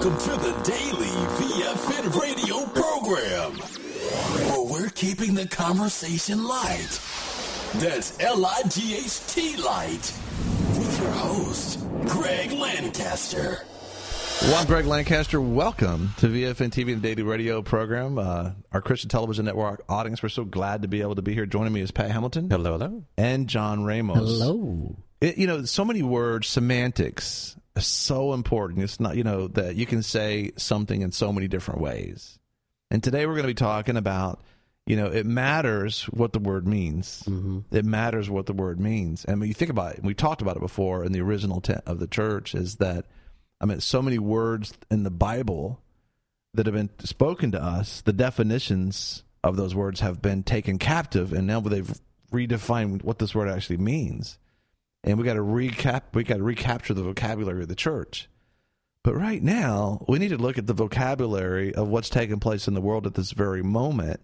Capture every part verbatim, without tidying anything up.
Welcome to the Daily V F N radio program, where we're keeping the conversation light. That's L I G H T light. With your host, Greg Lancaster. Well, I'm Greg Lancaster. Welcome to V F N T V and Daily Radio program, uh, our Christian Television Network audience. We're so glad to be able to be here. Joining me is Pat Hamilton. Hello, hello. And John Ramos. Hello. It, you know, so many words, semantics are so important. It's not, you know, that you can say something in so many different ways. And today we're going to be talking about, you know, it matters what the word means. Mm-hmm. It matters what the word means. And when you think about it, and we talked about it before in the original tent of the church, is that, I mean, so many words in the Bible that have been spoken to us, the definitions of those words have been taken captive, and now they've redefined what this word actually means. And we got to recap, we got to recapture the vocabulary of the church. But right now, we need to look at the vocabulary of what's taking place in the world at this very moment,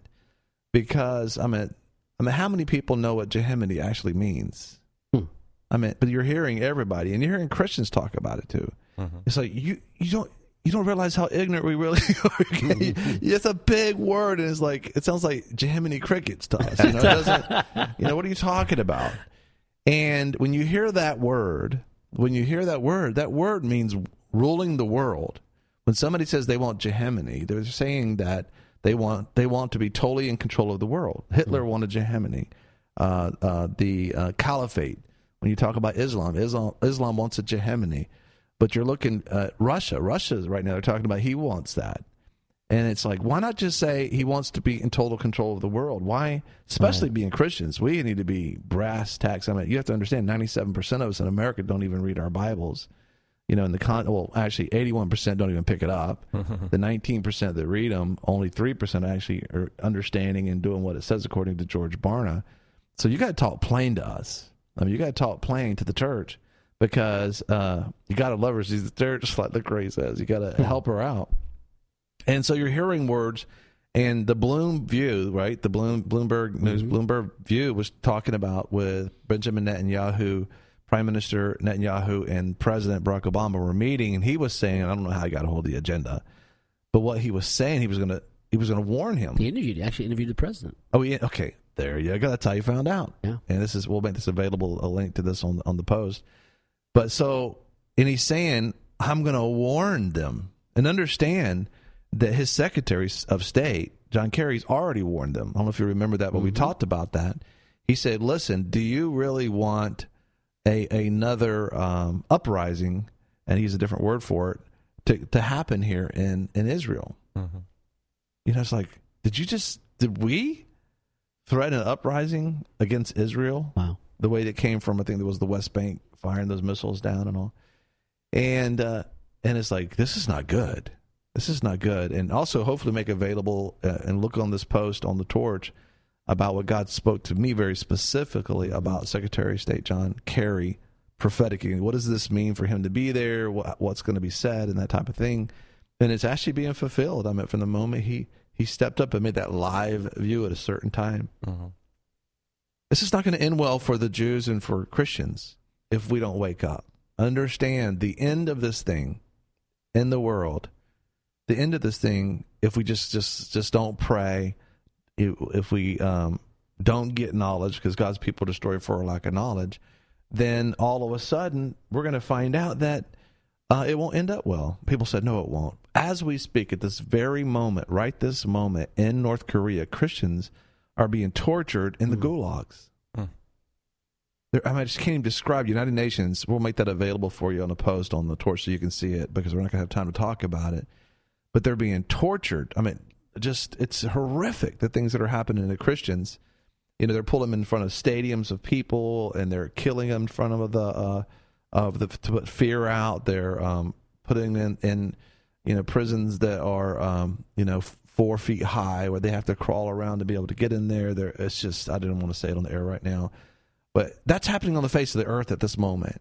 because I mean, I mean, how many people know what Jehemini actually means? Hmm. I mean, but you're hearing everybody, and you're hearing Christians talk about it too. Mm-hmm. It's like you you don't you don't realize how ignorant we really are. It's a big word, and it's like it sounds like Jehemini crickets to us. You know, it doesn't, you know, what are you talking about? And when you hear that word, when you hear that word, that word means ruling the world. When somebody says they want Jehemini, they're saying that they want they want to be totally in control of the world. Hitler mm-hmm. wanted Jehemini. Uh, uh, the uh, caliphate. When you talk about Islam, Islam, Islam wants a Jehemini. But you're looking at Russia. Russia right now, they're talking about he wants that. And it's like, why not just say he wants to be in total control of the world? Why, especially right. being Christians, we need to be brass tacks. I mean, you have to understand, ninety-seven percent of us in America don't even read our Bibles. You know, in the con, well, actually, eighty-one percent don't even pick it up. The nineteen percent that read them, only three percent actually are understanding and doing what it says according to George Barna. So you got to talk plain to us. I mean, you got to talk plain to the church. Because uh, you got to love her. She's there, just like the Gray says. You got to help her out. And so you're hearing words, and the Bloom View, right? The Bloom Bloomberg News, mm-hmm. Bloomberg View was talking about with Benjamin Netanyahu, Prime Minister Netanyahu, and President Barack Obama were meeting, and he was saying, I don't know how he got a hold of the agenda, but what he was saying, he was going to he was going to warn him. He interviewed, he actually interviewed the president. Oh yeah, okay, there you go. That's how you found out. Yeah, and this is we'll make this available, a link to this on on the post. But so, and he's saying, I'm going to warn them, and understand that his Secretary of State, John Kerry's already warned them. I don't know if you remember that, but mm-hmm. we talked about that. He said, listen, do you really want a another um, uprising, and he used a different word for it, to, to happen here in, in Israel? Mm-hmm. You know, it's like, did you just, did we threaten an uprising against Israel? Wow. The way that came from, I think it was the West Bank, firing those missiles down and all. And uh, and it's like, this is not good. This is not good. And also hopefully make available uh, and look on this post on the Torch about what God spoke to me very specifically about Secretary of State John Kerry prophetically. What does this mean for him to be there? What, what's going to be said and that type of thing? And it's actually being fulfilled. I mean, from the moment he, he stepped up and made that live view at a certain time. Uh-huh. This is not going to end well for the Jews and for Christians if we don't wake up. Understand the end of this thing in the world, the end of this thing, if we just just, just don't pray, if, if we um, don't get knowledge, because God's people are destroyed for a lack of knowledge, then all of a sudden we're going to find out that uh, it won't end up well. People said, no, it won't. As we speak at this very moment, right this moment in North Korea, Christians are being tortured in the mm. gulags. Mm. I, mean, I just can't even describe. United Nations, we'll make that available for you on a post on the Torch so you can see it, because we're not going to have time to talk about it. But they're being tortured. I mean, just, it's horrific, the things that are happening to Christians. You know, they're pulling them in front of stadiums of people, and they're killing them in front of the, uh, of the to put fear out. They're um, putting them in, in, you know, prisons that are, um, you know, four feet high, where they have to crawl around to be able to get in there. There, it's just, I didn't want to say it on the air right now, but that's happening on the face of the earth at this moment.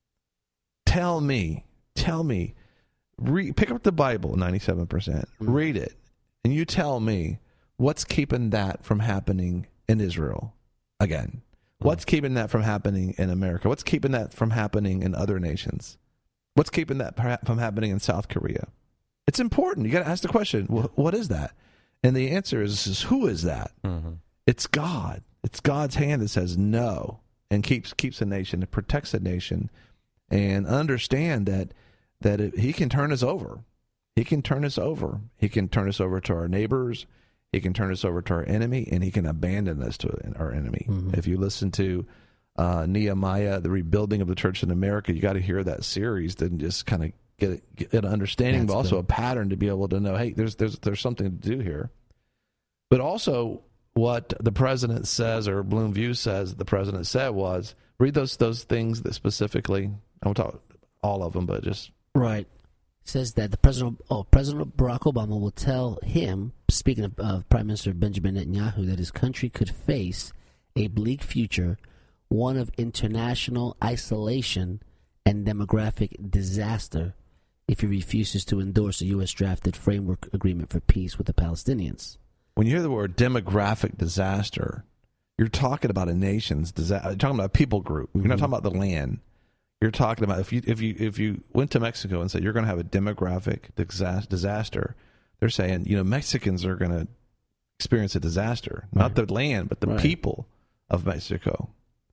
Tell me, tell me, read, pick up the Bible, ninety-seven percent, mm-hmm. read it, and you tell me what's keeping that from happening in Israel again. Mm-hmm. What's keeping that from happening in America? What's keeping that from happening in other nations? What's keeping that from happening in South Korea? It's important. You got to ask the question, well, what is that? And the answer is, is who is that? Mm-hmm. It's God. It's God's hand that says no and keeps keeps a nation, it protects a nation, and understand that that it, he can turn us over. He can turn us over. He can turn us over to our neighbors. He can turn us over to our enemy, and he can abandon us to our enemy. Mm-hmm. If you listen to uh, Nehemiah, the rebuilding of the church in America, you got to hear that series and just kind of get, get an understanding, That's but also good. a pattern to be able to know, hey, there's there's there's something to do here. But also, what the president says, or Bloomview says, the president said was, read those those things that specifically. I won't talk all of them, but just right. Says that the president, oh, President Barack Obama will tell him, speaking of uh, Prime Minister Benjamin Netanyahu, that his country could face a bleak future, one of international isolation and demographic disaster, if he refuses to endorse a U S drafted framework agreement for peace with the Palestinians. When you hear the word demographic disaster, you're talking about a nation's disaster. You're talking about a people group. You're mm-hmm. not talking about the land. You're talking about if you if you if you went to Mexico and said you're going to have a demographic disaster, they're saying, you know, Mexicans are going to experience a disaster, right. Not the land, but the right. people of Mexico.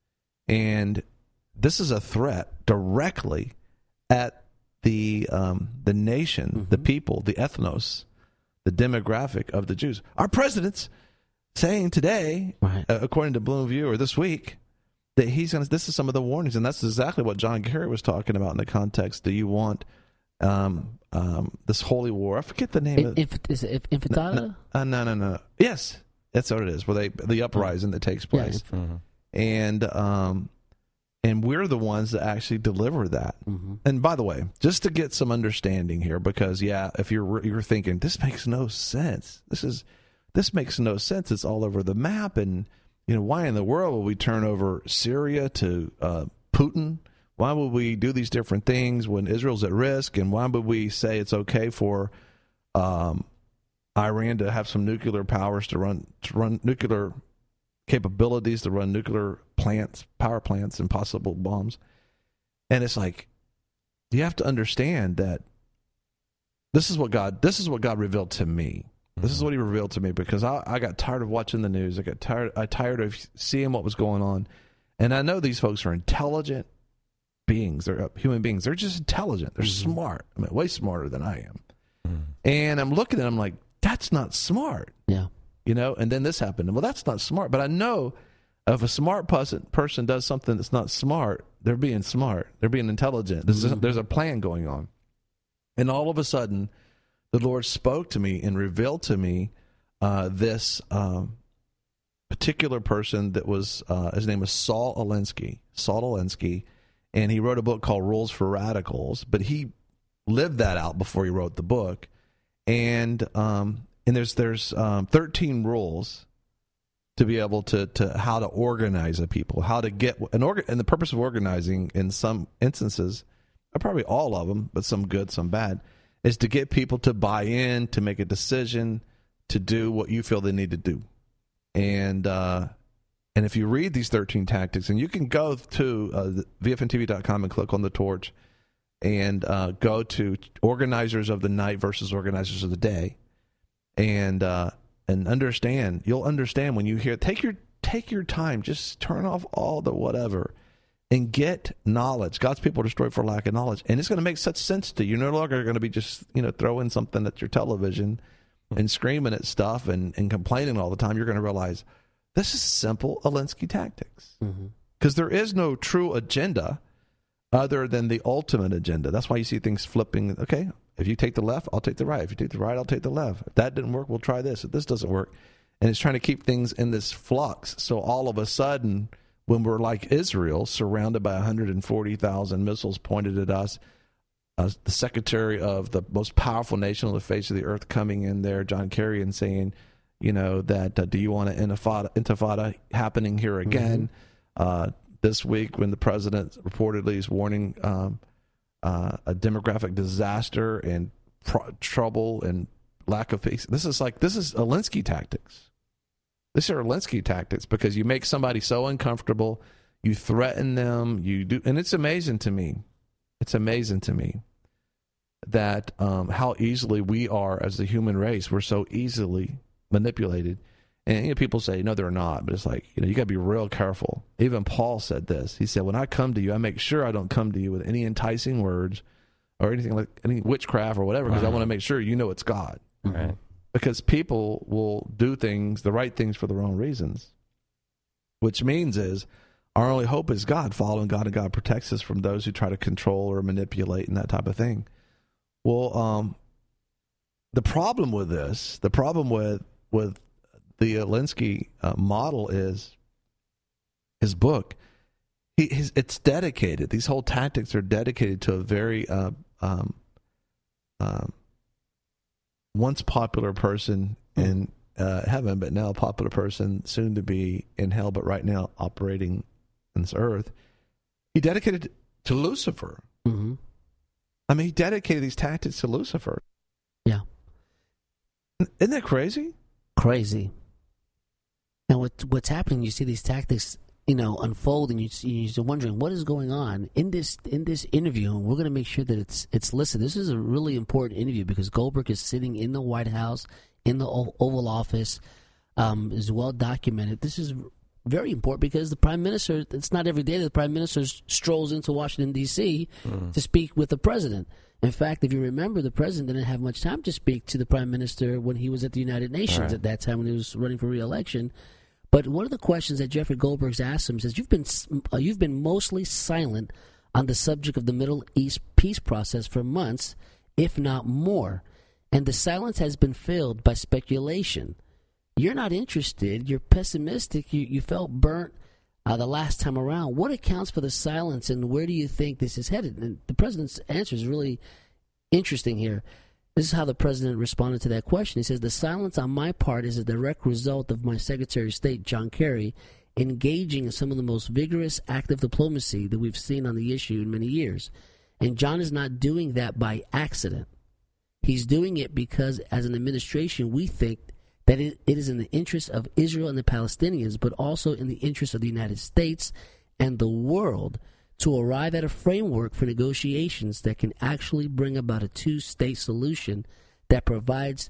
And this is a threat directly at the um, the nation, mm-hmm. the people, the ethnos, the demographic of the Jews. Our president's saying today, right. uh, according to Bloomview, or this week, that he's going to, this is some of the warnings, and that's exactly what John Kerry was talking about in the context. Do you want um, um, this holy war? I forget the name in, of it. Inf- is it Intifada? No, uh, no, no, no. Yes, that's what it is, where they, the uprising that takes place. Yeah. Mm-hmm. And um, and we're the ones that actually deliver that. Mm-hmm. And by the way, just to get some understanding here, because, yeah, if you're you're thinking, this makes no sense. This is this makes no sense. It's all over the map, and you know, why in the world would we turn over Syria to uh, Putin? Why would we do these different things when Israel's at risk? And why would we say it's okay for um, Iran to have some nuclear powers to run to run nuclear capabilities, to run nuclear plants, power plants, and possible bombs? And it's like, you have to understand that this is what God this is what God revealed to me. This is what he revealed to me, because I, I got tired of watching the news. I got tired I tired of seeing what was going on. And I know these folks are intelligent beings. They're human beings. They're just intelligent. They're mm-hmm. smart. I mean, way smarter than I am. Mm-hmm. And I'm looking at them like, that's not smart. Yeah. You know, and then this happened. Well, that's not smart. But I know if a smart person, person does something that's not smart, they're being smart. They're being intelligent. There's, mm-hmm. a, there's a plan going on. And all of a sudden, the Lord spoke to me and revealed to me uh, this um, particular person that was, uh, his name was Saul Alinsky. Saul Alinsky, and he wrote a book called Rules for Radicals, but he lived that out before he wrote the book. And um, and there's there's um, thirteen rules to be able to to how to organize a people, how to get an organ, and the purpose of organizing in some instances, or probably all of them, but some good, some bad, is to get people to buy in, to make a decision, to do what you feel they need to do. And uh, and if you read these thirteen tactics, and you can go to uh, V F N T V dot com and click on the torch and uh, go to Organizers of the Night versus Organizers of the Day, and uh, and understand, you'll understand when you hear, take your take your time, just turn off all the whatever, and get knowledge. God's people are destroyed for lack of knowledge. And it's going to make such sense to you. You're no longer going to be just, you know, throwing something at your television and screaming at stuff and, and complaining all the time. You're going to realize this is simple Alinsky tactics. Because mm-hmm. there is no true agenda other than the ultimate agenda. That's why you see things flipping. Okay, if you take the left, I'll take the right. If you take the right, I'll take the left. If that didn't work, we'll try this. If this doesn't work. And it's trying to keep things in this flux. So all of a sudden, when we're like Israel, surrounded by one hundred forty thousand missiles pointed at us, uh, the secretary of the most powerful nation on the face of the earth coming in there, John Kerry, and saying, you know, that uh, do you want an intifada, intifada happening here again? Mm-hmm. Uh, this week, when the president reportedly is warning um, uh, a demographic disaster and pr- trouble and lack of peace. This is like, this is Alinsky tactics. These are Alinsky tactics, because you make somebody so uncomfortable, you threaten them, you do, and it's amazing to me. It's amazing to me that um, how easily we are as the human race. We're so easily manipulated. And you know, people say, no, they're not. But it's like, you know, you got to be real careful. Even Paul said this. He said, when I come to you, I make sure I don't come to you with any enticing words or anything like any witchcraft or whatever, because right. I want to make sure you know it's God. Right. Because people will do things, the right things for the wrong reasons, which means is our only hope is God, following God, and God protects us from those who try to control or manipulate and that type of thing. Well, um, the problem with this, the problem with with the Alinsky uh, model is his book. He, his, it's dedicated. These whole tactics are dedicated to a very uh, um, um, once popular person in uh, heaven, but now a popular person, soon to be in hell, but right now operating on this earth. He dedicated to Lucifer. Mm-hmm. I mean, he dedicated these tactics to Lucifer. Yeah. Isn't that crazy? Crazy. And what what's happening? You see these tactics, you know, unfold, and you, you're wondering what is going on in this in this interview. And we're going to make sure that it's it's listened. This is a really important interview because Goldberg is sitting in the White House, in the Oval Office, um, is well documented. This is very important because the Prime Minister. It's not every day that the Prime Minister strolls into Washington D C mm. to speak with the President. In fact, if you remember, the President didn't have much time to speak to the Prime Minister when he was at the United Nations right. at that time when he was running for re-election. But one of the questions that Jeffrey Goldberg's asked him says, "You've been uh, you've been mostly silent on the subject of the Middle East peace process for months, if not more, and the silence has been filled by speculation. You're not interested. You're pessimistic. You you felt burnt uh, the last time around. What accounts for the silence, and where do you think this is headed?" And the president's answer is really interesting here. This is how the president responded to that question. He says, "The silence on my part is a direct result of my Secretary of State, John Kerry, engaging in some of the most vigorous active diplomacy that we've seen on the issue in many years. And John is not doing that by accident. He's doing it because, as an administration, we think that it, it is in the interest of Israel and the Palestinians, but also in the interest of the United States and the world to arrive at a framework for negotiations that can actually bring about a two-state solution that provides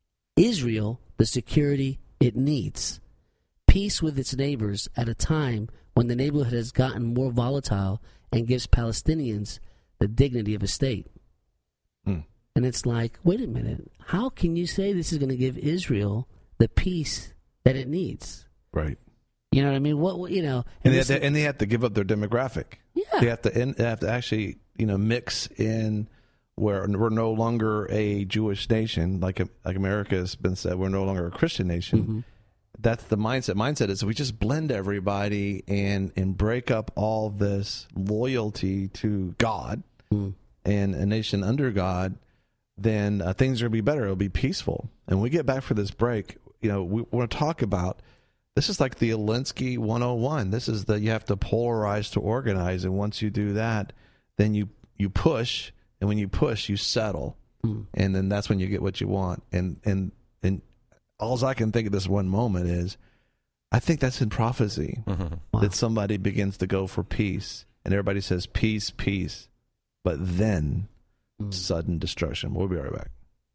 Israel the security it needs. Peace with its neighbors at a time when the neighborhood has gotten more volatile and gives Palestinians the dignity of a state." Mm. And it's like, wait a minute, how can you say this is going to give Israel the peace that it needs? Right. You know what I mean? What you know, and, and, they, have to, and they have to give up their demographic. Yeah, they have to. They have to actually, you know, mix in where we're no longer a Jewish nation, like like America has been said. We're no longer a Christian nation. Mm-hmm. That's the mindset. Mindset is we just blend everybody and and break up all this loyalty to God mm. and a nation under God. Then uh, things are going to be better. It'll be peaceful. And when we get back for this break, you know, we want to talk about. This is like the Alinsky one oh one. This is the you have to polarize to organize, and once you do that, then you you push, and when you push, you settle, mm. and then that's when you get what you want. And and and all I can think at this one moment is, I think that's in prophecy mm-hmm. wow. that somebody begins to go for peace, and everybody says peace, peace, but then mm. sudden destruction. We'll be right back.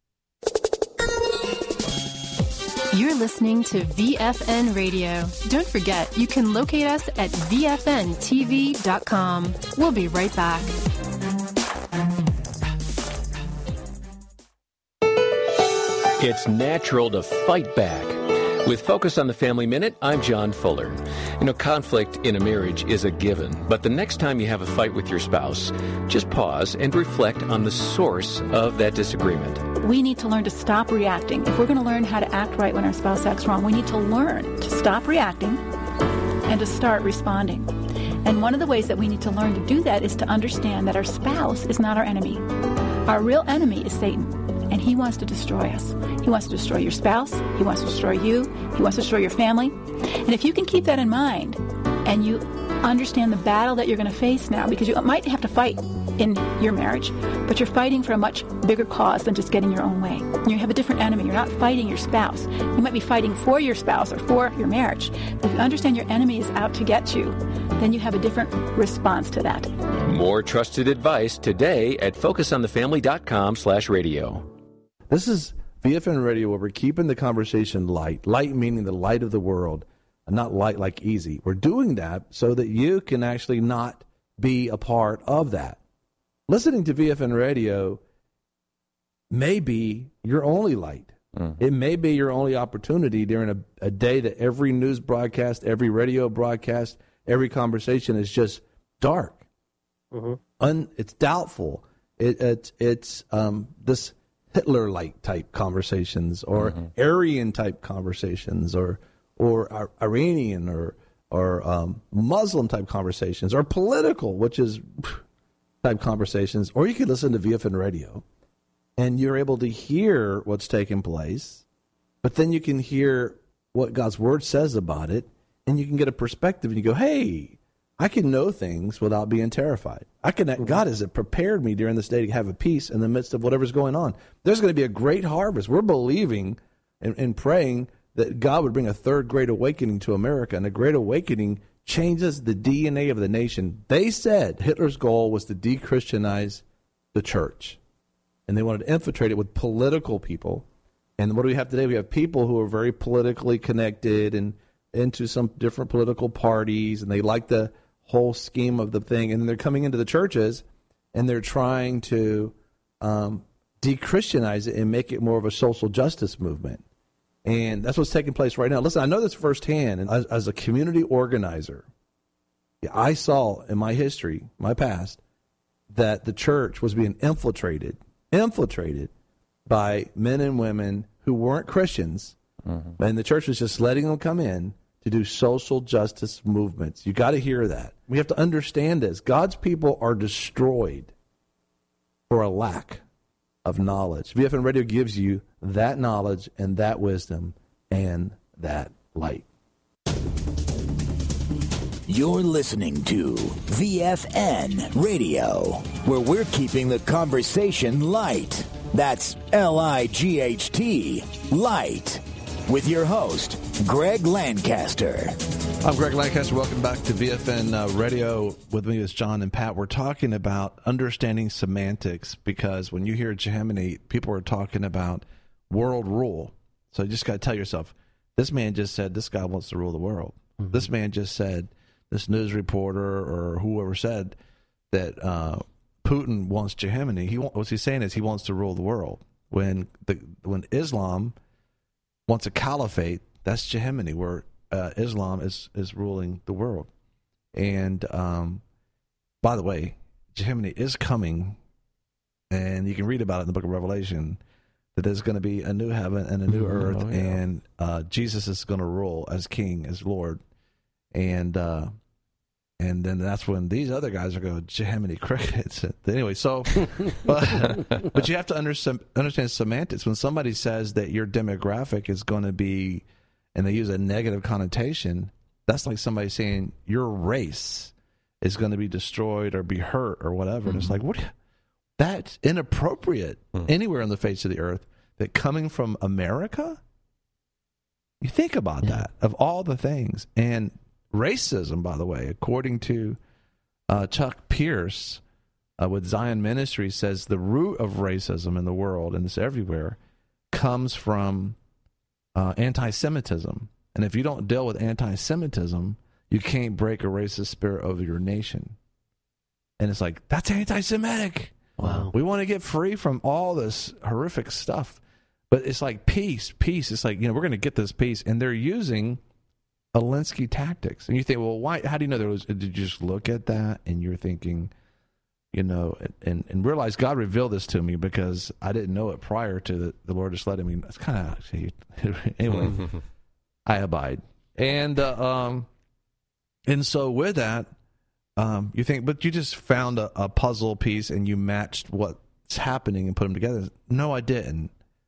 You're listening to V F N Radio. Don't forget, you can locate us at V F N T V dot com. We'll be right back. It's natural to fight back. With Focus on the Family Minute, I'm John Fuller. You know, conflict in a marriage is a given, but the next time you have a fight with your spouse, just pause and reflect on the source of that disagreement. We need to learn to stop reacting. If we're going to learn how to act right when our spouse acts wrong, we need to learn to stop reacting and to start responding. And one of the ways that we need to learn to do that is to understand that our spouse is not our enemy. Our real enemy is Satan, and he wants to destroy us. He wants to destroy your spouse. He wants to destroy you. He wants to destroy your family. And if you can keep that in mind and you understand the battle that you're going to face now, because you might have to fight in your marriage, but you're fighting for a much bigger cause than just getting your own way. You have a different enemy. You're not fighting your spouse. You might be fighting for your spouse or for your marriage. But if you understand your enemy is out to get you, then you have a different response to that. More trusted advice today at focusonthefamily.com slash radio. This is V F N Radio, where we're keeping the conversation light. Light meaning the light of the world, not light like easy. We're doing that so that you can actually not be a part of that. Listening to V F N Radio may be your only light. Mm. It may be your only opportunity during a, a day that every news broadcast, every radio broadcast, every conversation is just dark. Mm-hmm. Un, it's doubtful. It, it, it's um, this Hitler-like type conversations, or mm-hmm. Aryan-type conversations, or or Iranian or or um, Muslim-type conversations, or political, which is type conversations. Or you could listen to V F N Radio, and you're able to hear what's taking place, but then you can hear what God's Word says about it, and you can get a perspective, and you go, hey, I can know things without being terrified. I can. Mm-hmm. God has prepared me during this day to have a peace in the midst of whatever's going on. There's going to be a great harvest. We're believing and, and praying that God would bring a third great awakening to America, and a great awakening changes the D N A of the nation. They said Hitler's goal was to de-Christianize the church, and they wanted to infiltrate it with political people. And what do we have today? We have people who are very politically connected and into some different political parties, and they like the whole scheme of the thing, and they're coming into the churches, and they're trying to um, de-Christianize it and make it more of a social justice movement. And that's what's taking place right now. Listen, I know this firsthand, and as, as a community organizer, I saw in my history, my past, that the church was being infiltrated, infiltrated by men and women who weren't Christians, mm-hmm. and the church was just letting them come in to do social justice movements. You got to hear that. We have to understand this. God's people are destroyed for a lack of knowledge. V F N Radio gives you that knowledge and that wisdom and that light. You're listening to V F N Radio, where we're keeping the conversation light. That's L I G H T, light. With your host, Greg Lancaster. I'm Greg Lancaster. Welcome back to V F N uh, Radio. With me is John and Pat. We're talking about understanding semantics, because when you hear Jehemini, people are talking about world rule. So you just got to tell yourself, this man just said this guy wants to rule the world. Mm-hmm. This man just said, this news reporter or whoever said that uh, Putin wants Jehemini. He, what he's saying is he wants to rule the world. When the when Islam wants a caliphate, that's Jehemini, where uh, Islam is, is ruling the world. And um, by the way, Jehemini is coming, and you can read about it in the book of Revelation, that there's going to be a new heaven and a new earth, oh, yeah. and uh, Jesus is going to rule as king, as Lord. And uh, and then that's when these other guys are going, Jehemini crickets. Anyway, so, but, but you have to understand, understand semantics. When somebody says that your demographic is going to be, and they use a negative connotation, that's like somebody saying your race is going to be destroyed or be hurt or whatever. Mm-hmm. And it's like, what? That's inappropriate mm-hmm. anywhere on the face of the earth. That coming from America, you think about yeah. that, of all the things. And racism, by the way, according to uh, Chuck Pierce uh, with Zion Ministry, says the root of racism in the world, and it's everywhere, comes from uh, anti-Semitism. And if you don't deal with anti-Semitism, you can't break a racist spirit over your nation. And it's like, that's anti-Semitic. Wow. We want to get free from all this horrific stuff. But it's like peace, peace. It's like, you know, we're going to get this peace. And they're using Alinsky tactics. And you think, well, why? How do you know there was? Did you just look at that and you're thinking, you know, and, and realize God revealed this to me because I didn't know it prior to the, the Lord just letting me. It's kind of, anyway, I abide. And, uh, um, and so with that, um, you think, but you just found a, a puzzle piece and you matched what's happening and put them together. No, I didn't.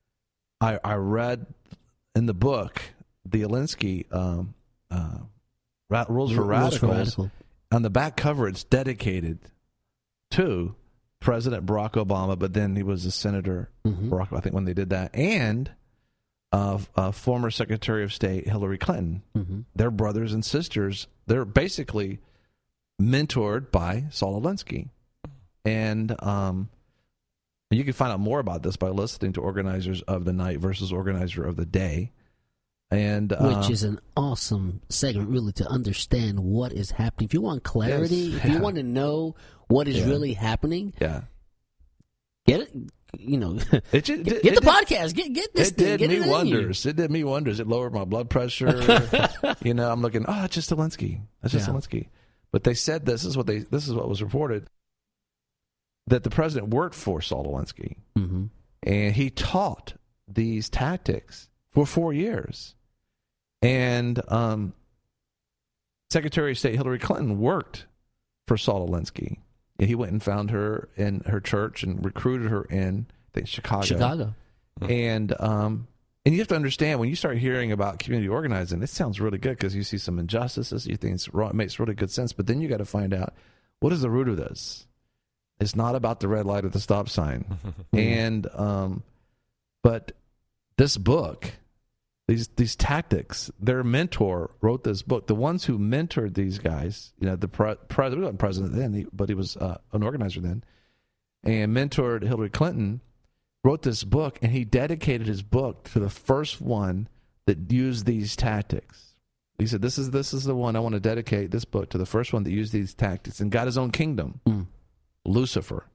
I, I read in the book the Alinsky um, uh, ra- rules for rules radicals, for radical. on the back cover, it's dedicated to President Barack Obama, but then he was a Senator, mm-hmm. Barack, I think, when they did that, and uh, uh, former Secretary of State Hillary Clinton. Mm-hmm. They're brothers and sisters. They're basically mentored by Saul Alinsky. And um, you can find out more about this by listening to Organizers of the Night versus Organizer of the Day. And uh, Which is an awesome segment, really, to understand what is happening. If you want clarity, yes, if yeah. you want to know what is yeah. really happening, yeah. get it. You know, it just, get, it, get it the did, podcast. Get get this it thing. Did get me it wonders. It did me wonders. It lowered my blood pressure. You know, I'm looking. Oh, it's just Alinsky. That's just yeah. Alinsky. But they said this is what they. This is what was reported. That the president worked for Saul Alinsky, mm-hmm. and he taught these tactics for four years. And um, Secretary of State Hillary Clinton worked for Saul Alinsky. And he went and found her in her church and recruited her in I think, Chicago. Chicago. And um, and you have to understand, when you start hearing about community organizing, it sounds really good because you see some injustices. You think it's wrong, it makes really good sense. But then you got to find out, what is the root of this? It's not about the red light or the stop sign. and um, But this book... These these tactics, their mentor wrote this book. The ones who mentored these guys, you know, the pre- president, he wasn't president then, he, but he was uh, an organizer then, and mentored Hillary Clinton, wrote this book, and he dedicated his book to the first one that used these tactics. He said, this is this is the one I want to dedicate this book to, the first one that used these tactics and got his own kingdom, mm. Lucifer,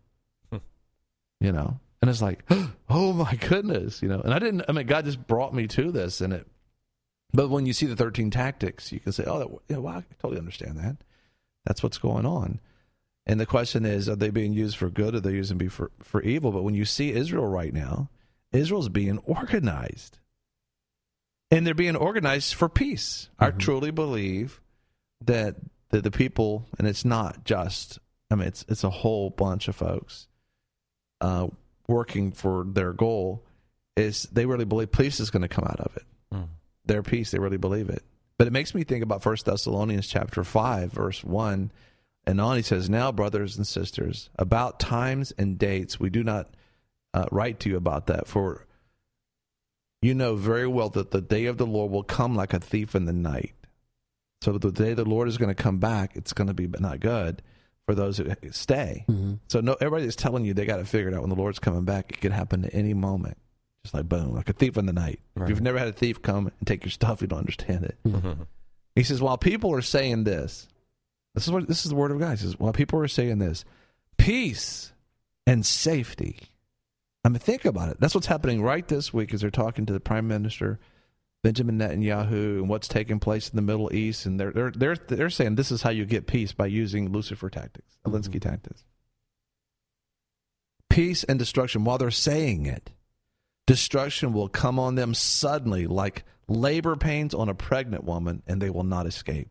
you know. And it's like, oh my goodness, you know. And I didn't. I mean, God just brought me to this, and it. But when you see the thirteen tactics, you can say, oh, that, yeah, well, I totally understand that. That's what's going on. And the question is, are they being used for good, or are they using be for for evil? But when you see Israel right now, Israel's being organized, and they're being organized for peace. Mm-hmm. I truly believe that the, the people, and it's not just. I mean, it's it's a whole bunch of folks. Uh, working for their goal, is they really believe peace is going to come out of it. Mm. Their peace, they really believe it. But it makes me think about First Thessalonians chapter five, verse one and on. He says, now, brothers and sisters, about times and dates, we do not uh, write to you about that, for you know very well that the day of the Lord will come like a thief in the night. So the day the Lord is going to come back, it's going to be not good for those who stay. Mm-hmm. So no, everybody that's telling you they got to figure it out when the Lord's coming back, it could happen at any moment. Just like boom, like a thief in the night. Right. If you've never had a thief come and take your stuff, you don't understand it. Mm-hmm. He says, while people are saying this, this is what this is the word of God. He says, while people are saying this, peace and safety. I mean, think about it. That's what's happening right this week as they're talking to the Prime Minister Benjamin Netanyahu and what's taking place in the Middle East, and they're they're they're they're saying this is how you get peace, by using Lucifer tactics, Alinsky mm-hmm. tactics. Peace and destruction. While they're saying it, destruction will come on them suddenly, like labor pains on a pregnant woman, and they will not escape.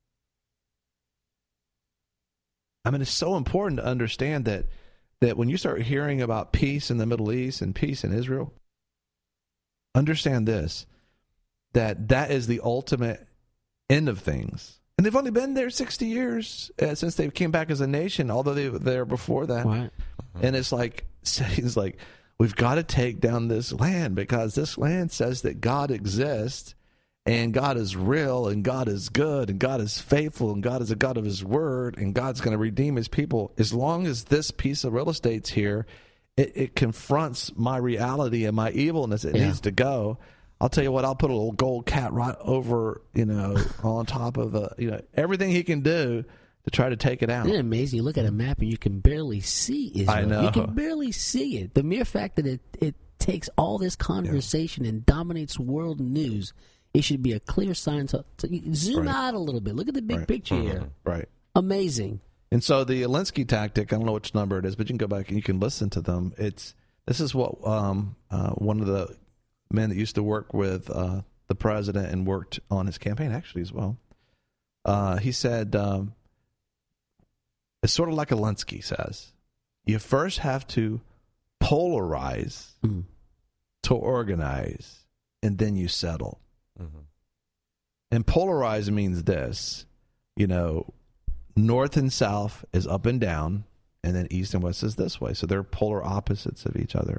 I mean, it's so important to understand that that when you start hearing about peace in the Middle East and peace in Israel, understand this. That that is the ultimate end of things. And they've only been there sixty years uh, since they came back as a nation, although they were there before that. Right. And it's like, it's like, we've got to take down this land, because this land says that God exists, and God is real, and God is good, and God is faithful, and God is a God of his word, and God's going to redeem his people. As long as this piece of real estate's here, it, it confronts my reality and my evilness. It yeah. needs to go. I'll tell you what, I'll put a little gold cat right over, you know, on top of the, you know, everything he can do to try to take it out. Isn't it amazing? You look at a map and you can barely see Israel. I know. You can barely see it. The mere fact that it, it takes all this conversation yeah. and dominates world news, it should be a clear sign to, to zoom right. out a little bit. Look at the big right. picture mm-hmm. here. Right. Amazing. And so the Alinsky tactic, I don't know which number it is, but you can go back and you can listen to them. It's This is what um, uh, one of the men that used to work with uh, the president and worked on his campaign, actually, as well. Uh, he said, um, it's sort of like Alinsky says. You first have to polarize mm. to organize, and then you settle. Mm-hmm. And polarize means this, you know, North and south is up and down, and then east and west is this way. So they're polar opposites of each other.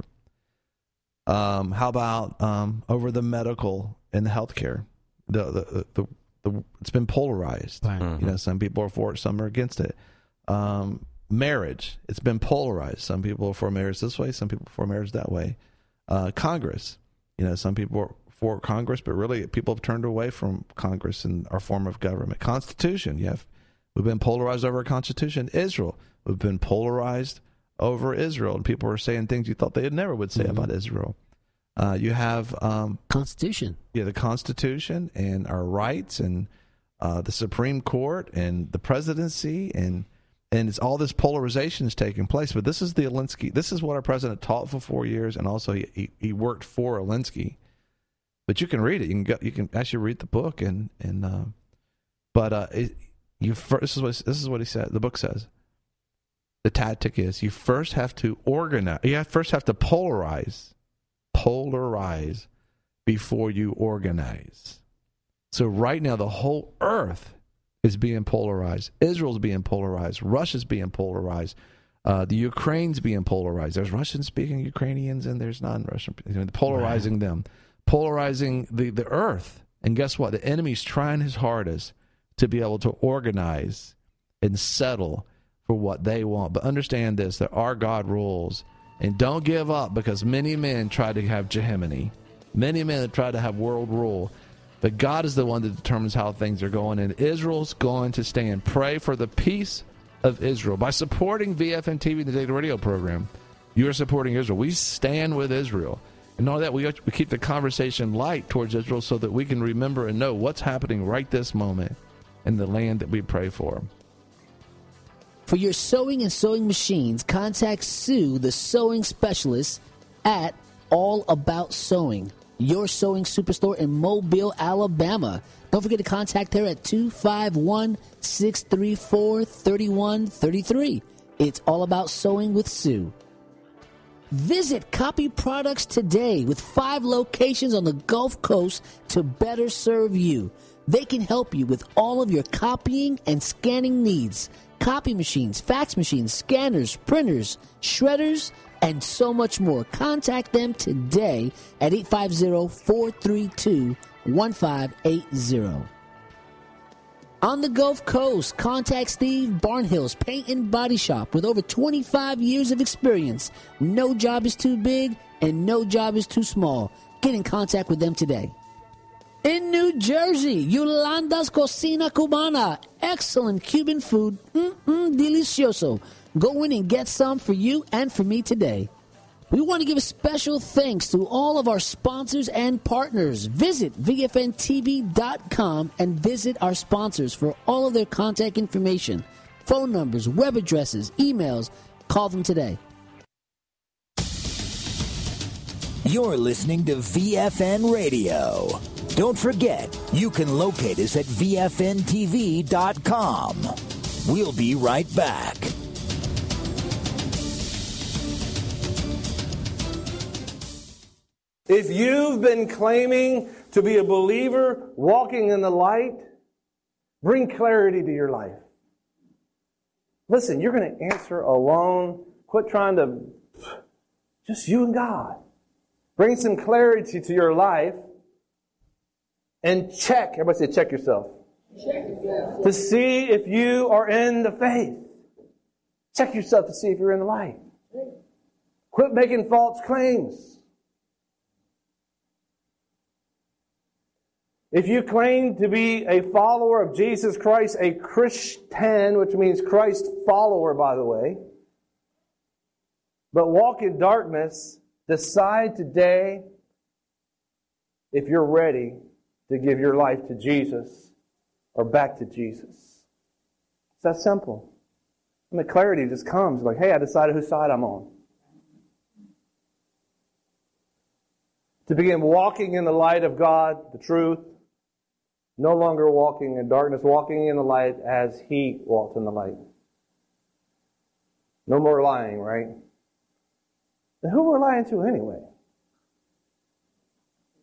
Um, how about um, over the medical and the healthcare? The the, the the it's been polarized. Right. Mm-hmm. You know, some people are for it, some are against it. Um, marriage, it's been polarized. Some people are for marriage this way, some people are for marriage that way. Uh, Congress, you know, some people are for Congress, but really people have turned away from Congress and our form of government. Constitution, you have, we've been polarized over our Constitution. Israel, we've been polarized over Israel, and people are saying things you thought they never would say mm-hmm. about Israel. Uh, you have um, Constitution, yeah, the Constitution and our rights, and uh, the Supreme Court and the presidency, and and it's all this polarization is taking place. But this is the Alinsky. This is what our president taught for four years, and also he he, he worked for Alinsky. But you can read it. You can go. You can actually read the book, and and uh, but uh, it, you first, this is what this is what he said. The book says. The tactic is you first have to organize. You have, first have to polarize, polarize before you organize. So right now, the whole earth is being polarized. Israel's being polarized. Russia's being polarized. Uh, the Ukraine's being polarized. There's Russian-speaking Ukrainians and there's non-Russian. You know, polarizing right. them, polarizing the, the earth. And guess what? The enemy's trying his hardest to be able to organize and settle for what they want. But understand this, that our God rules. And don't give up, because many men try to have hegemony. Many men try to have world rule. But God is the one that determines how things are going. And Israel's going to stand. Pray for the peace of Israel. By supporting V F N T V, the daily radio program, you are supporting Israel. We stand with Israel. And all that, we, we keep the conversation light towards Israel so that we can remember and know what's happening right this moment in the land that we pray for. For your sewing and sewing machines, contact Sue, the sewing specialist, at All About Sewing, your sewing superstore in Mobile, Alabama. Don't forget to contact her at two five one, six three four, three one three three. It's All About Sewing with Sue. Visit Copy Products today with five locations on the Gulf Coast to better serve you. They can help you with all of your copying and scanning needs. Copy machines, fax machines, scanners, printers, shredders, and so much more. Contact them today at eight five zero, four three two, one five eight zero. On the Gulf Coast, contact Steve Barnhill's Paint and Body Shop with over twenty-five years of experience. No job is too big and no job is too small. Get in contact with them today. In New Jersey, Yolanda's Cocina Cubana. Excellent Cuban food. Mm-mm, delicioso. Go in and get some for you and for me today. We want to give a special thanks to all of our sponsors and partners. Visit V F N T V dot com and visit our sponsors for all of their contact information, phone numbers, web addresses, emails. Call them today. You're listening to V F N Radio. Don't forget, you can locate us at V F N T V dot com. We'll be right back. If you've been claiming to be a believer, walking in the light, bring clarity to your life. Listen, you're going to answer alone. Quit trying to, just you and God. Bring some clarity to your life and check. Everybody say, check yourself. Check yourself. To see if you are in the faith. Check yourself to see if you're in the light. Quit making false claims. If you claim to be a follower of Jesus Christ, a Christian, which means Christ follower, by the way, but walk in darkness, decide today if you're ready to give your life to Jesus or back to Jesus. It's that simple. I mean, clarity just comes like, hey, I decided whose side I'm on. To begin walking in the light of God, the truth, no longer walking in darkness, walking in the light as He walked in the light. No more lying, right? And who we're lying to anyway?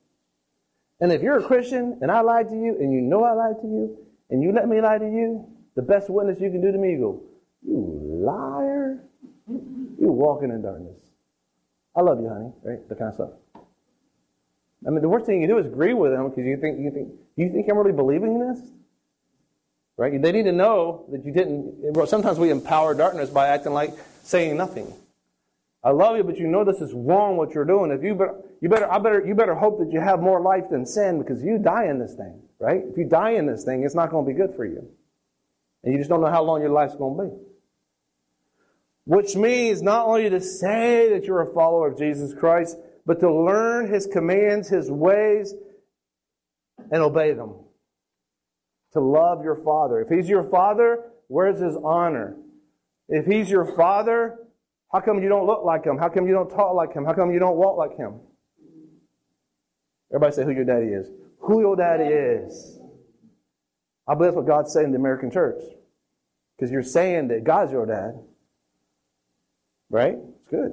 And if you're a Christian and I lied to you and you know I lied to you and you let me lie to you, The best witness you can do to me, you go, you liar. You walking in darkness. I love you, honey. Right? That kind of stuff. I mean, the worst thing you can do is agree with them because you think, you think, you think I'm really believing this? Right? They need to know that you didn't. Sometimes we empower darkness by acting like saying nothing. I love you, but you know this is wrong what you're doing. If you better, you better, I better, you better hope that you have more life than sin because you die in this thing, right? If you die in this thing, it's not going to be good for you, and you just don't know how long your life's going to be. Which means not only to say that you're a follower of Jesus Christ, but to learn His commands, His ways, and obey them. To love your Father. If He's your Father, where's His honor? If He's your Father, how come you don't look like Him? How come you don't talk like Him? How come you don't walk like Him? Everybody say who your daddy is. Who your daddy is. I believe that's what God's saying in the American church. Because you're saying that God's your dad. Right? It's good.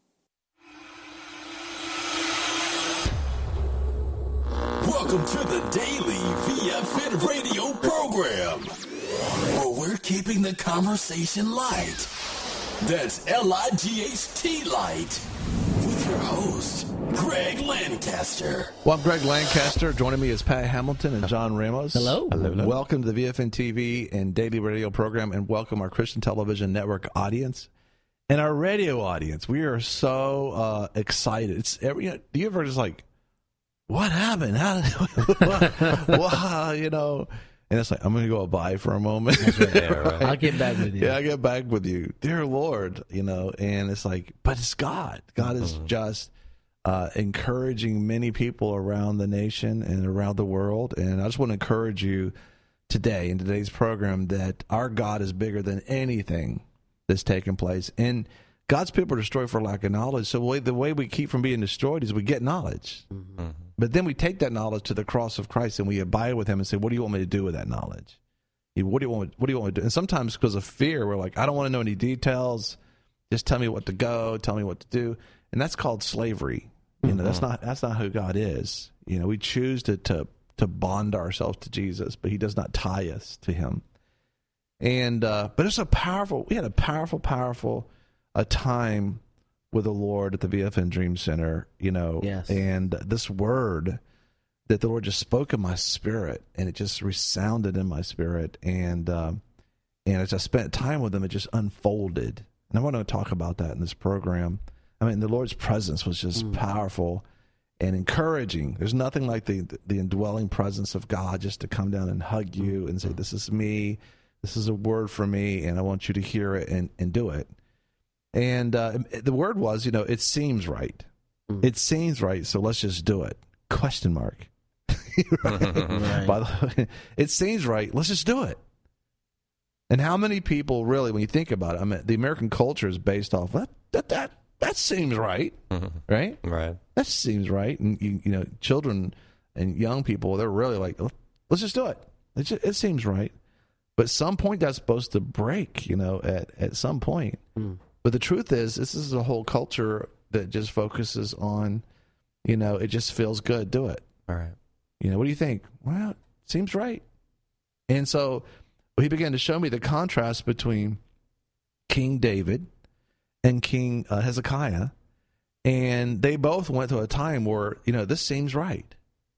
Welcome to the Daily V F N Radio program, where we're keeping the conversation light. That's L I G H T light. With your host, Greg Lancaster. Well, I'm Greg Lancaster. Joining me is Pat Hamilton and John Ramos. Hello. Hello. hello. Welcome to the V F N T V and Daily Radio program, and welcome our Christian Television Network audience. And our radio audience, we are so uh, excited. It's every. You know, do you ever just like, what happened? How did, well, you know? And it's like, I'm going to go by for a moment. That's right there, right? I'll get back with you. Yeah, I'll get back with you, dear Lord. You know, and it's like, but it's God. God is mm-hmm. just uh, encouraging many people around the nation and around the world. And I just want to encourage you today in today's program that our God is bigger than anything that's taking place. And God's people are destroyed for lack of knowledge. So the way, the way we keep from being destroyed is we get knowledge. Mm-hmm. But then we take that knowledge to the cross of Christ and we abide with Him and say, what do you want me to do with that knowledge? What do you want, what do you want me to do? And sometimes because of fear, we're like, I don't want to know any details. Just tell me what to go, tell me what to do. And that's called slavery. You know, mm-hmm. that's not that's not who God is. You know, we choose to, to, to bond ourselves to Jesus, but He does not tie us to Him. And uh, but it's a powerful. We had a powerful, powerful a time with the Lord at the V F N Dream Center. You know, yes. And this word that the Lord just spoke in my spirit, and it just resounded in my spirit. And um, and as I spent time with Him, it just unfolded. And I want to talk about that in this program. I mean, the Lord's presence was just mm. powerful and encouraging. There's nothing like the the indwelling presence of God just to come down and hug you and say, "This is me. This is a word for me, and I want you to hear it and, and do it." And uh, the word was, you know, it seems right. Mm. It seems right, so let's just do it. Question mark. right? Right. By the way, it seems right. Let's just do it. And how many people really, when you think about it, I mean, the American culture is based off that that that, that seems right, mm-hmm. right? Right. That seems right. And you, you know, children and young people, they're really like, let's just do it. It, just, it seems right. But at some point, that's supposed to break, you know, at, at some point. Mm. But the truth is, this is a whole culture that just focuses on, you know, it just feels good, do it. All right. You know, what do you think? Well, it seems right. And so He began to show me the contrast between King David and King uh, Hezekiah. And they both went through a time where, you know, this seems right.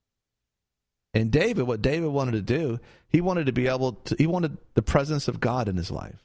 And David, what David wanted to do, he wanted to be able to, he wanted the presence of God in his life.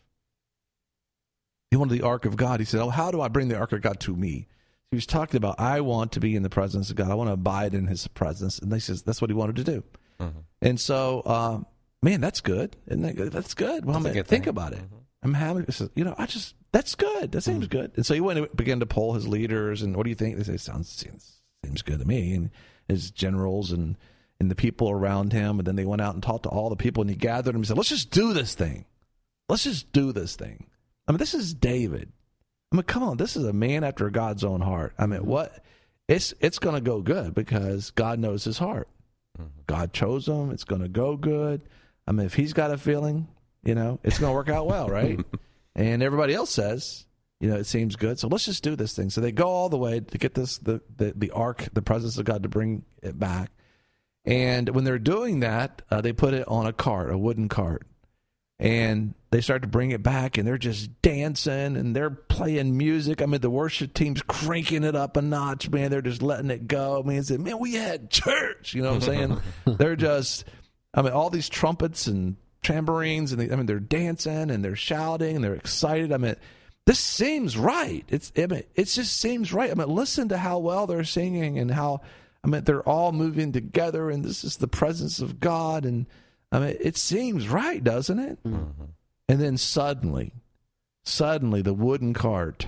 He wanted the ark of God. He said, oh, how do I bring the ark of God to me? He was talking about, I want to be in the presence of God. I want to abide in His presence. And he says, that's what he wanted to do. Mm-hmm. And so, uh, man, that's good. Isn't that good? That's good. Well, man, think about it. Mm-hmm. I'm having, you know, I just, that's good. That seems mm-hmm. good. And so he went and began to poll his leaders. And what do you think? They say, sounds seems, seems good to me. And his generals and and the people around him, and then they went out and talked to all the people, and he gathered them and said, let's just do this thing. Let's just do this thing. I mean, this is David. I mean, come on, this is a man after God's own heart. I mean, what? It's it's going to go good because God knows his heart. Mm-hmm. God chose him. It's going to go good. I mean, if he's got a feeling, you know, it's going to work out well, right? And everybody else says, you know, it seems good. So let's just do this thing. So they go all the way to get this, the, the, the ark, the presence of God, to bring it back. And when they're doing that, uh, they put it on a cart, a wooden cart. And they start to bring it back, and they're just dancing, and they're playing music. I mean, the worship team's cranking it up a notch, man. They're just letting it go. I mean, it's, man, we had church. You know what I'm saying? They're just, I mean, all these trumpets and tambourines, and they, I mean, they're dancing, and they're shouting, and they're excited. I mean, this seems right. It's, I mean, it just seems right. I mean, listen to how well they're singing and how, I mean, they're all moving together, and this is the presence of God, and I mean, it seems right, doesn't it? Mm-hmm. And then suddenly, suddenly the wooden cart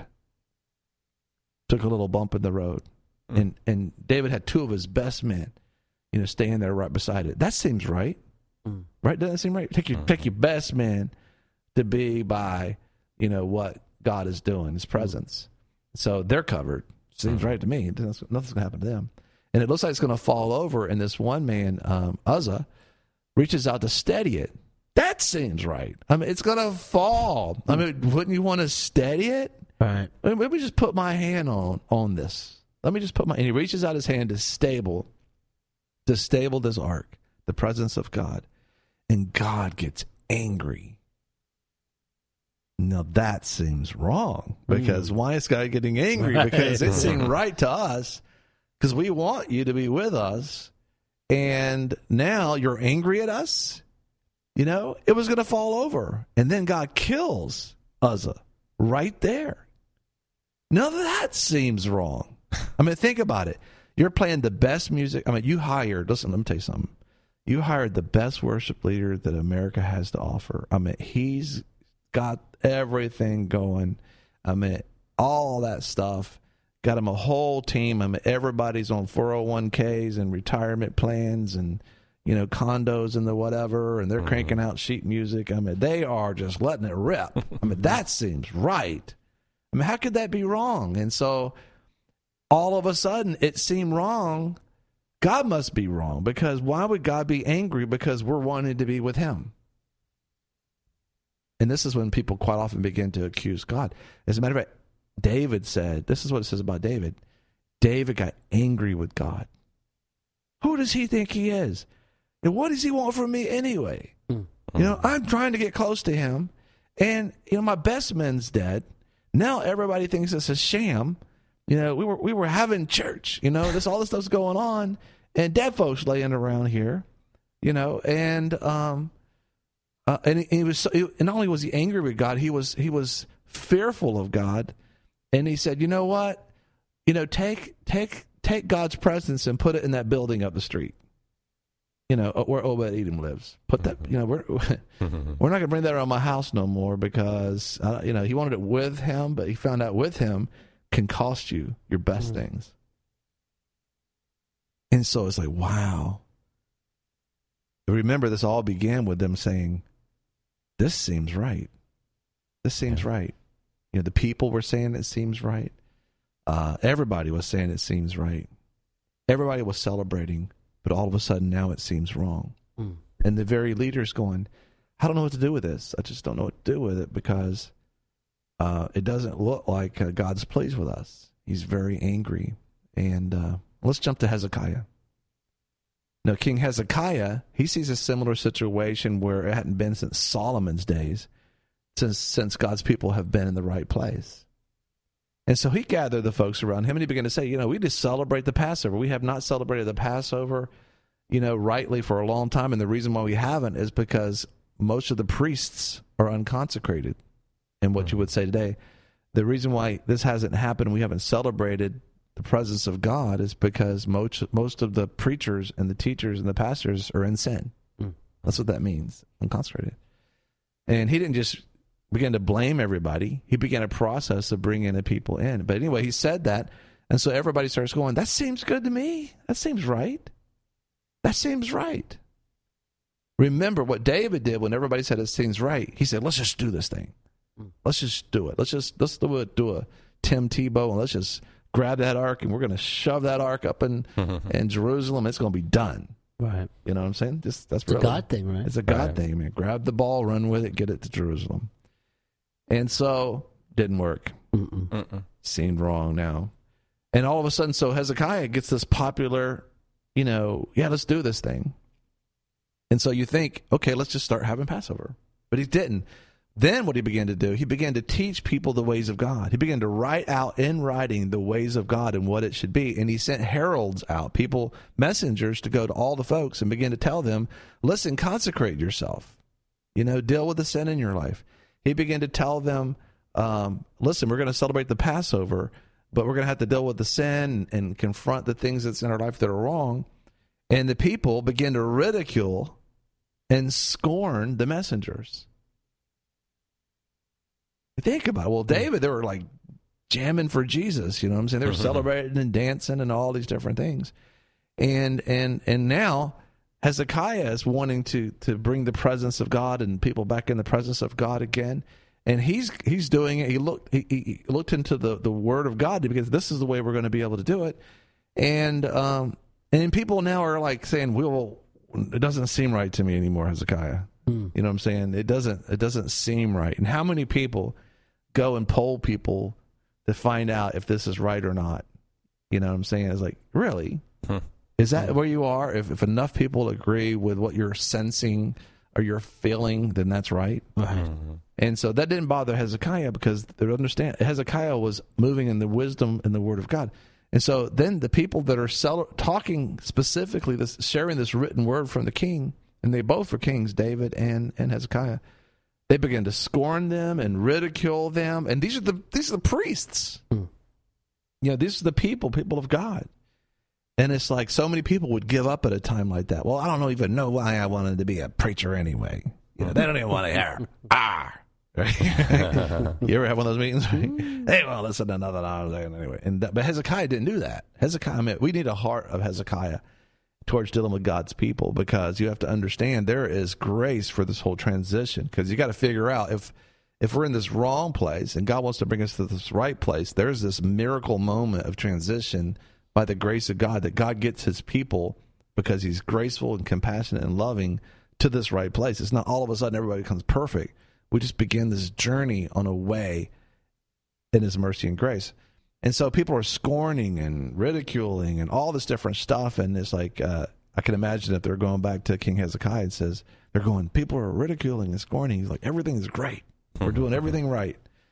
took a little bump in the road. Mm-hmm. And and David had two of his best men, you know, staying there right beside it. That seems right. Mm-hmm. Right? Doesn't that seem right? Take your, mm-hmm. take your best men to be by, you know, what God is doing, his presence. Mm-hmm. So they're covered. Seems mm-hmm. right to me. Nothing's going to happen to them. And it looks like it's going to fall over, and this one man, um, Uzzah, reaches out to steady it. That seems right. I mean, it's going to fall. I mean, wouldn't you want to steady it? Right. I mean, let me just put my hand on on this. Let me just put my, and he reaches out his hand to stable, to stable this ark, the presence of God. And God gets angry. Now that seems wrong, because mm. why is God getting angry? Right. Because it seemed right to us, because we want you to be with us. And now you're angry at us? You know, it was going to fall over. And then God kills Uzzah right there. Now that seems wrong. I mean, think about it. You're playing the best music. I mean, you hired, listen, let me tell you something. You hired the best worship leader that America has to offer. I mean, he's got everything going. I mean, all that stuff. Got him a whole team. I mean, everybody's on four oh one k's and retirement plans and, you know, condos and the whatever, and they're mm-hmm. cranking out sheet music. I mean, they are just letting it rip. I mean, that seems right. I mean, how could that be wrong? And so all of a sudden it seemed wrong. God must be wrong, because why would God be angry because we're wanting to be with him? And this is when people quite often begin to accuse God. As a matter of fact, David said, this is what it says about David. David got angry with God. Who does he think he is? And what does he want from me anyway? Mm-hmm. You know, I'm trying to get close to him. And, you know, my best man's dead. Now everybody thinks it's a sham. You know, we were we were having church. You know, this all this stuff's going on. And dead folks laying around here. You know, and um, uh, and he, he was so, and not only was he angry with God, he was he was fearful of God. And he said, you know what? You know, take take take God's presence and put it in that building up the street. You know, where Obed-Edom lives. Put that, you know, we're, we're not going to bring that around my house no more, because, uh, you know, he wanted it with him, but he found out with him can cost you your best mm-hmm. things. And so it's like, wow. Remember, this all began with them saying, this seems right. This seems yeah. right. You know, the people were saying it seems right. Uh, everybody was saying it seems right. Everybody was celebrating, but all of a sudden now it seems wrong. Mm. And the very leader's going, I don't know what to do with this. I just don't know what to do with it, because uh, it doesn't look like uh, God's pleased with us. He's very angry. And uh, let's jump to Hezekiah. Now, King Hezekiah, he sees a similar situation where it hadn't been since Solomon's days. Since, since God's people have been in the right place. And so he gathered the folks around him, and he began to say, you know, we just celebrate the Passover. We have not celebrated the Passover, you know, rightly for a long time. And the reason why we haven't is because most of the priests are unconsecrated in what you would say today. The reason why this hasn't happened, we haven't celebrated the presence of God, is because most, most of the preachers and the teachers and the pastors are in sin. Mm. That's what that means, unconsecrated. And he didn't just began to blame everybody. He began a process of bringing the people in. But anyway, he said that, and so everybody starts going, that seems good to me. That seems right. That seems right. Remember what David did when everybody said it seems right. He said, let's just do this thing. Let's just do it. Let's just let's do, it, do a Tim Tebow, and let's just grab that ark, and we're going to shove that ark up in, in Jerusalem. It's going to be done. Right. You know what I'm saying? Just, that's it's really, a God thing, right? It's a God right. thing, man. Grab the ball, run with it, get it to Jerusalem. And so, didn't work. Mm-mm. Mm-mm. Seemed wrong now. And all of a sudden, so Hezekiah gets this popular, you know, yeah, let's do this thing. And so you think, okay, let's just start having Passover. But he didn't. Then what he began to do, he began to teach people the ways of God. He began to write out in writing the ways of God and what it should be. And he sent heralds out, people, messengers, to go to all the folks and begin to tell them, listen, consecrate yourself. You know, deal with the sin in your life. He began to tell them, um, listen, we're going to celebrate the Passover, but we're going to have to deal with the sin and confront the things that's in our life that are wrong. And the people began to ridicule and scorn the messengers. Think about it. Well, David, they were like jamming for Jesus, you know what I'm saying? They were celebrating and dancing and all these different things. And and and now Hezekiah is wanting to to bring the presence of God and people back in the presence of God again. And he's he's doing it. He looked he, he looked into the, the word of God because this is the way we're going to be able to do it. And um and people now are like saying, well, it doesn't seem right to me anymore, Hezekiah. Hmm. You know what I'm saying? It doesn't it doesn't seem right. And how many people go and poll people to find out if this is right or not? You know what I'm saying? It's like, really? Huh. Is that where you are? If if enough people agree with what you're sensing or you're feeling, then that's right. Mm-hmm. And so that didn't bother Hezekiah because they understand Hezekiah was moving in the wisdom and the word of God. And so then the people that are sell- talking specifically, this, sharing this written word from the king, and they both were kings, David and, and Hezekiah, they began to scorn them and ridicule them. And these are the these are the priests. Mm. You know, these are the people, people of God. And it's like so many people would give up at a time like that. Well, I don't even know why I wanted to be a preacher anyway. You know, they don't even want to hear ah. Right? You ever have one of those meetings? Right? Hey, well, listen to another anyway. And that, but Hezekiah didn't do that. Hezekiah, I mean, we need a heart of Hezekiah towards dealing with God's people, because you have to understand there is grace for this whole transition, because you got to figure out if if we're in this wrong place and God wants to bring us to this right place, there's this miracle moment of transition by the grace of God, that God gets his people, because he's graceful and compassionate and loving, to this right place. It's not all of a sudden everybody becomes perfect. We just begin this journey on a way in his mercy and grace. And so people are scorning and ridiculing and all this different stuff. And it's like, uh, I can imagine if they're going back to King Hezekiah and says, they're going, people are ridiculing and scorning. He's like, everything is great. We're doing everything right.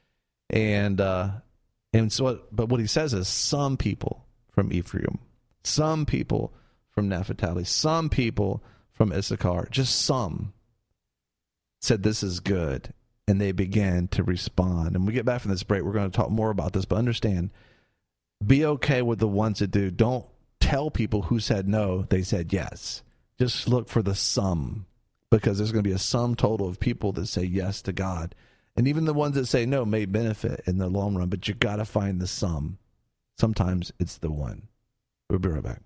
And, uh, and so, but what he says is some people from Ephraim, some people from Naphtali, some people from Issachar, just some, said this is good. And they began to respond. And when we get back from this break, we're going to talk more about this. But understand, be okay with the ones that do. Don't tell people who said no, they said yes. Just look for the sum, because there's going to be a sum total of people that say yes to God. And even the ones that say no may benefit in the long run, but you got to find the sum. Sometimes it's the one. We'll be right back.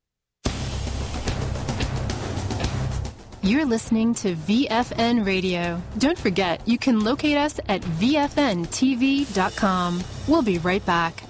You're listening to V F N Radio. Don't forget, you can locate us at V F N T V dot com. We'll be right back.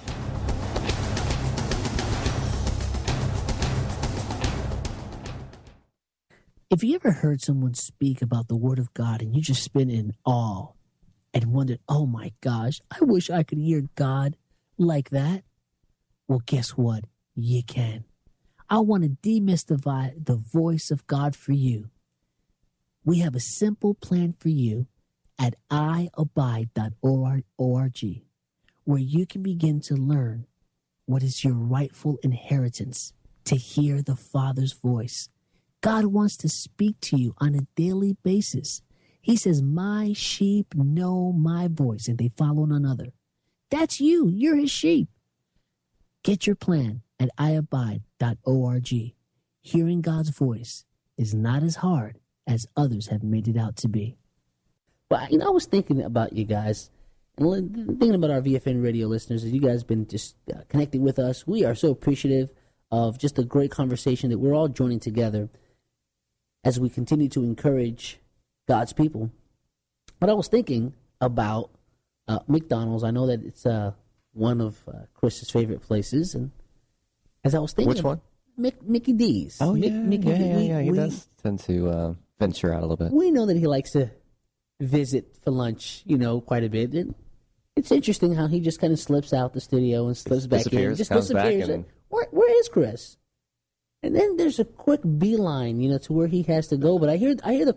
If you ever heard someone speak about the Word of God and you just been in awe and wondered, oh my gosh, I wish I could hear God like that. Well, guess what? You can. I want to demystify the voice of God for you. We have a simple plan for you at i abide dot org, where you can begin to learn what is your rightful inheritance, to hear the Father's voice. God wants to speak to you on a daily basis. He says, my sheep know my voice, and they follow none other. That's you. You're his sheep. Get your plan at i abide dot org. Hearing God's voice is not as hard as others have made it out to be. Well, you know, I was thinking about you guys, and thinking about our V F N radio listeners, as you guys have been just uh, connecting with us. We are so appreciative of just a great conversation that we're all joining together as we continue to encourage God's people. But I was thinking about uh, McDonald's. I know that it's uh, one of uh, Chris's favorite places, and as I was thinking, which one? Mick, Mickey D's. Oh Mick, yeah, Mickey yeah, D. yeah, we, yeah. He we, does tend to uh, venture out a little bit. We know that he likes to visit for lunch, you know, quite a bit. And it's interesting how he just kind of slips out the studio and slips back in, just disappears. And... Where, where is Chris? And then there's a quick beeline, you know, to where he has to go. But I hear, I hear the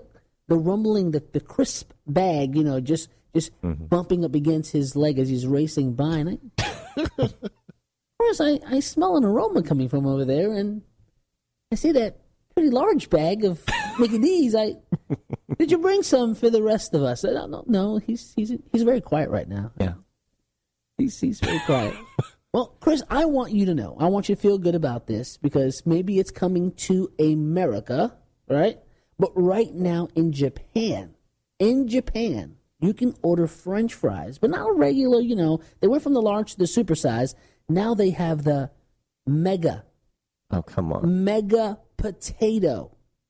the rumbling, the, the crisp bag, you know, just just mm-hmm. bumping up against his leg as he's racing by. And I, of course, I, I smell an aroma coming from over there, and I see that pretty large bag of Mickey D's. I did you bring some for the rest of us? I don't know. No, he's he's he's very quiet right now. Yeah, he's he's very quiet. Well, Chris, I want you to know. I want you to feel good about this because maybe it's coming to America, right? But right now in Japan, in Japan, you can order French fries, but not a regular, you know. They went from the large to the super size. Now they have the mega. Oh, come on. Mega potato.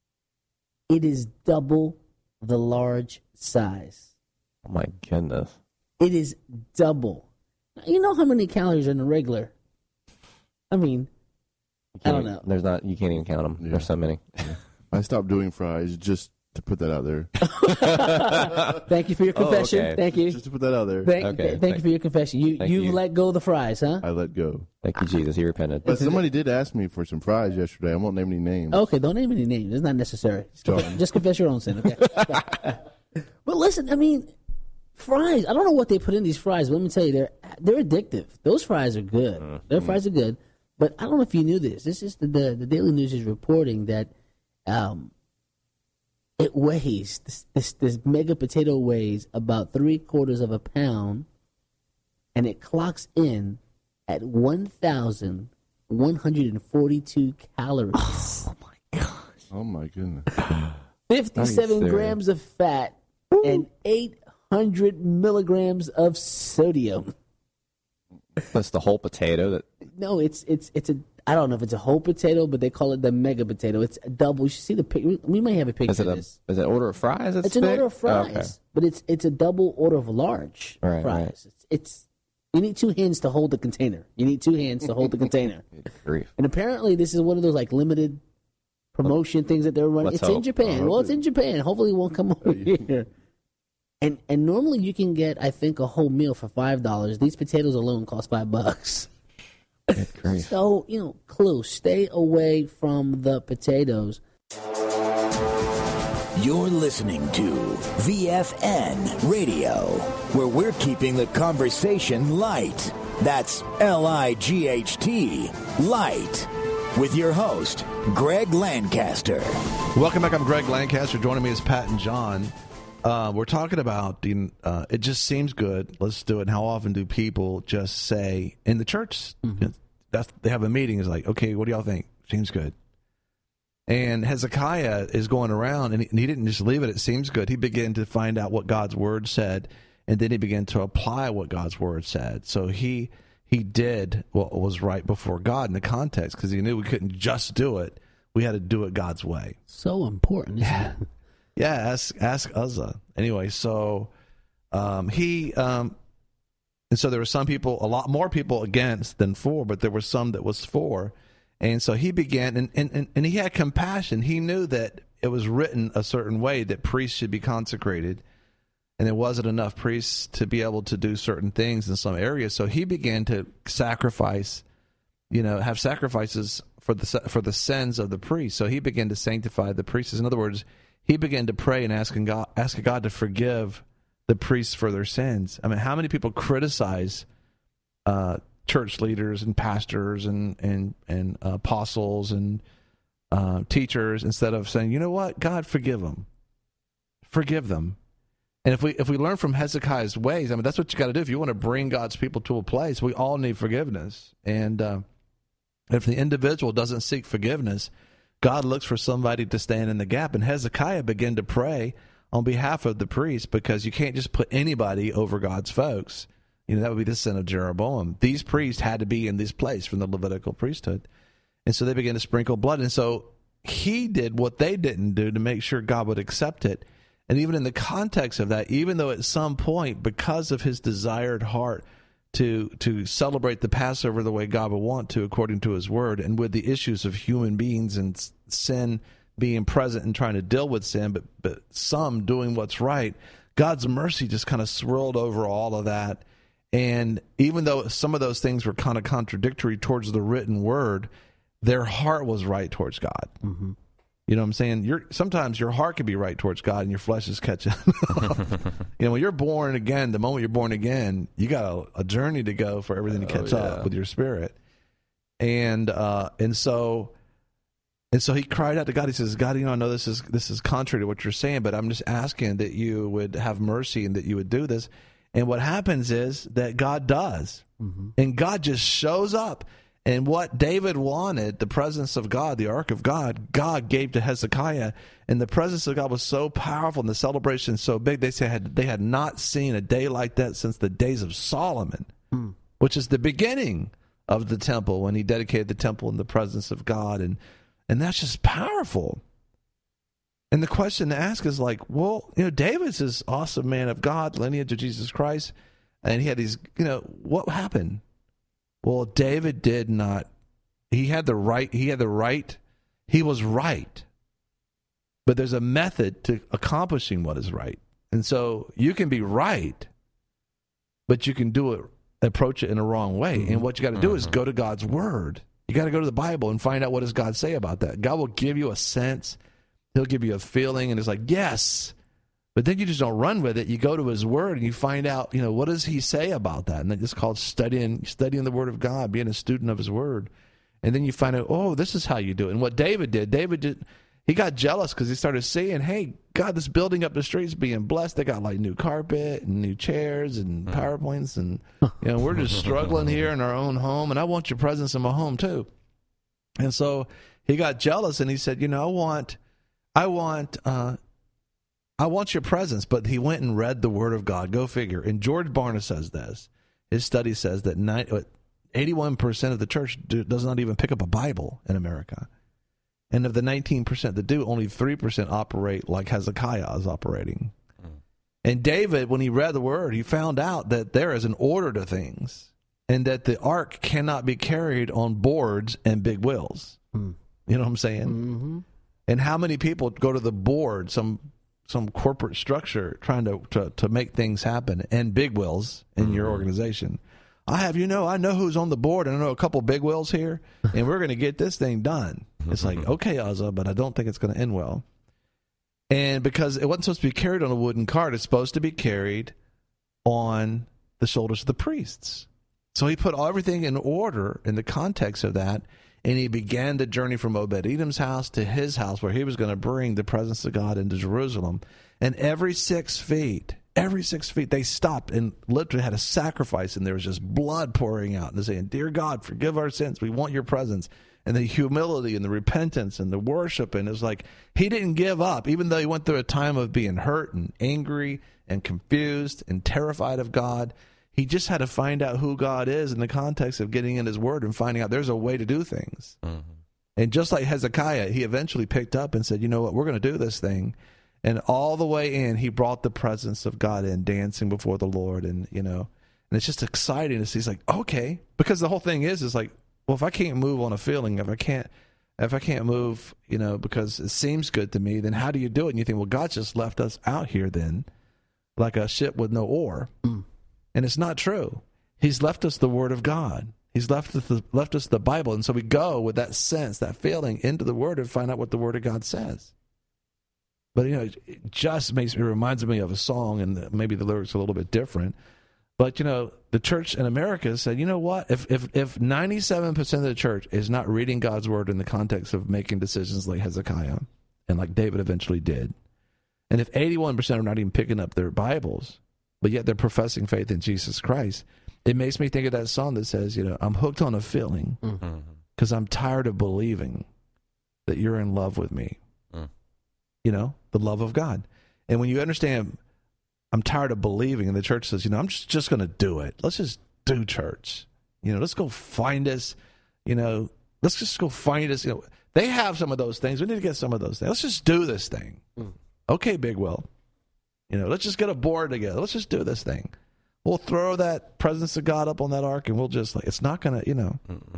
It is double the large size. Oh, my goodness. It is double. You know how many calories are in a regular? I mean, I don't know. There's not. You can't even count them. Yeah. There's so many. Yeah. I stopped doing fries just to put that out there. Thank you for your confession. Oh, okay. Thank you. Just to put that out there. Thank, okay. thank, thank you for your confession. You you let go of the fries, huh? I let go. Thank you, Jesus. He repented. But somebody did ask me for some fries yesterday. I won't name any names. Okay, don't name any names. It's not necessary. Just, confess, just confess your own sin, okay? But listen, I mean, fries. I don't know what they put in these fries, but let me tell you, they're they're addictive. Those fries are good. Mm-hmm. Their fries are good. But I don't know if you knew this. This is the the, the Daily News is reporting that um, it weighs this, this this mega potato weighs about three quarters of a pound, and it clocks in at one thousand one hundred and forty-two calories. Oh my gosh! Oh my goodness! Fifty-seven grams of fat and eight hundred milligrams of sodium. That's the whole potato. That no, it's it's it's a. I don't know if it's a whole potato, but they call it the mega potato. It's a double. You should see the picture. We may have a picture is it of a, this. Is it an order of fries? It's big? an order of fries, oh, okay. but it's it's a double order of large right, fries. Right. It's, it's you need two hands to hold the container. You need two hands to hold the container. Grief. And apparently, this is one of those like limited promotion things that they're running. Let's it's hope. in Japan. Well, it's in Japan. Hopefully, it won't come over here. And and normally you can get, I think, a whole meal for five dollars. These potatoes alone cost five bucks. So, you know, clue, stay away from the potatoes. You're listening to V F N Radio, where we're keeping the conversation light. That's L I G H T, light. With your host, Greg Lancaster. Welcome back. I'm Greg Lancaster. Joining me is Pat and John. Uh, we're talking about uh, it just seems good. Let's do it. And how often do people just say in the church? Mm-hmm. That's, they have a meeting. It's like, okay, what do y'all think? Seems good. And Hezekiah is going around, and he, and he didn't just leave it. It seems good. He began to find out what God's word said, and then he began to apply what God's word said. So he he did what was right before God in the context because he knew we couldn't just do it. We had to do it God's way. So important, isn't it? Yeah, ask ask Uzzah. Anyway, so um, he um, and so there were some people, a lot more people against than for, but there were some that was for, and so he began, and and, and he had compassion. He knew that it was written a certain way that priests should be consecrated, and there wasn't enough priests to be able to do certain things in some areas. So he began to sacrifice, you know, have sacrifices for the for the sins of the priests. So he began to sanctify the priests. In other words, he began to pray and asking God, ask God to forgive the priests for their sins. I mean, how many people criticize uh, church leaders and pastors and and and uh, apostles and uh, teachers instead of saying, you know what, God, forgive them, forgive them. And if we if we learn from Hezekiah's ways, I mean, that's what you got to do if you want to bring God's people to a place. We all need forgiveness, and uh, if the individual doesn't seek forgiveness, God looks for somebody to stand in the gap, and Hezekiah began to pray on behalf of the priests because you can't just put anybody over God's folks. You know, that would be the sin of Jeroboam. These priests had to be in this place from the Levitical priesthood. And so they began to sprinkle blood. And so he did what they didn't do to make sure God would accept it. And even in the context of that, even though at some point, because of his desired heart to to celebrate the Passover the way God would want to, according to his word, and with the issues of human beings and sin being present and trying to deal with sin, but, but some doing what's right, God's mercy just kind of swirled over all of that. And even though some of those things were kind of contradictory towards the written word, their heart was right towards God. Mm-hmm. You know what I'm saying? You're, sometimes your heart can be right towards God and your flesh is catching up. You know, when you're born again, the moment you're born again, you got a, a journey to go for everything to catch oh, yeah. up with your spirit. And uh, and so and so he cried out to God. He says, God, you know, I know this is this is contrary to what you're saying, but I'm just asking that you would have mercy and that you would do this. And what happens is that God does. Mm-hmm. And God just shows up. And what David wanted, the presence of God, the ark of God, God gave to Hezekiah. And the presence of God was so powerful and the celebration so big, they said they had not seen a day like that since the days of Solomon, mm. which is the beginning of the temple, when he dedicated the temple in the presence of God. And, and that's just powerful. And the question to ask is like, well, you know, David's this awesome man of God, lineage of Jesus Christ. And he had these, you know, what happened? Well, David did not, he had the right, he had the right, he was right. But there's a method to accomplishing what is right. And so you can be right, but you can do it, approach it in a wrong way. Mm-hmm. And what you got to do mm-hmm. is go to God's word. You got to go to the Bible and find out what does God say about that. God will give you a sense. He'll give you a feeling, and it's like, yes. But then you just don't run with it. You go to his word and you find out, you know, what does he say about that? And it's called studying studying the word of God, being a student of his word. And then you find out, oh, this is how you do it. And what David did, David did, he got jealous because he started seeing, hey, God, this building up the street's being blessed. They got like new carpet and new chairs and PowerPoints. And, you know, we're just struggling here in our own home. And I want your presence in my home too. And so he got jealous and he said, you know, I want, I want, uh, I want your presence, but he went and read the Word of God. Go figure. And George Barna says this. His study says that eighty-one percent of the church do, does not even pick up a Bible in America. And of the nineteen percent that do, only three percent operate like Hezekiah is operating. Mm. And David, when he read the Word, he found out that there is an order to things and that the ark cannot be carried on boards and big wheels. Mm. You know what I'm saying? Mm-hmm. And how many people go to the board, some... some corporate structure trying to, to, to make things happen, and big wheels in mm-hmm. your organization. I have, you know, I know who's on the board, and I know a couple big wheels here, and we're going to get this thing done. It's like, okay, Uzzah, but I don't think it's going to end well. And because it wasn't supposed to be carried on a wooden cart, it's supposed to be carried on the shoulders of the priests. So he put everything in order in the context of that, and he began the journey from Obed-Edom's house to his house, where he was going to bring the presence of God into Jerusalem. And every six feet, every six feet, they stopped and literally had a sacrifice, and there was just blood pouring out. And they're saying, dear God, forgive our sins. We want your presence. And the humility and the repentance and the worship. And it was like he didn't give up, even though he went through a time of being hurt and angry and confused and terrified of God. He just had to find out who God is in the context of getting in his word and finding out there's a way to do things. Mm-hmm. And just like Hezekiah, he eventually picked up and said, you know what, we're going to do this thing. And all the way in, he brought the presence of God in, dancing before the Lord. And, you know, and it's just exciting to see. He's like, okay, because the whole thing is, is like, well, if I can't move on a feeling, if I can't, if I can't move, you know, because it seems good to me, then how do you do it? And you think, well, God just left us out here then, like a ship with no oar. Mm. And it's not true. He's left us the Word of God. He's left us, the, left us the Bible. And so we go with that sense, that feeling, into the Word and find out what the Word of God says. But, you know, it just makes me, it reminds me of a song, and maybe the lyrics are a little bit different. But, you know, the church in America said, you know what? If if if ninety-seven percent of the church is not reading God's Word in the context of making decisions like Hezekiah and like David eventually did, and if eighty-one percent are not even picking up their Bibles, but yet they're professing faith in Jesus Christ, it makes me think of that song that says, you know, I'm hooked on a feeling because mm-hmm. I'm tired of believing that you're in love with me. Mm. You know, the love of God. And when you understand, I'm tired of believing, and the church says, you know, I'm just, just going to do it. Let's just do church. You know, let's go find us, you know, let's just go find us. You know, they have some of those things. We need to get some of those things. Let's just do this thing. Mm. Okay, Big Will. You know, let's just get a board together. Let's just do this thing. We'll throw that presence of God up on that ark, and we'll just, like, it's not going to, you know. Mm-mm.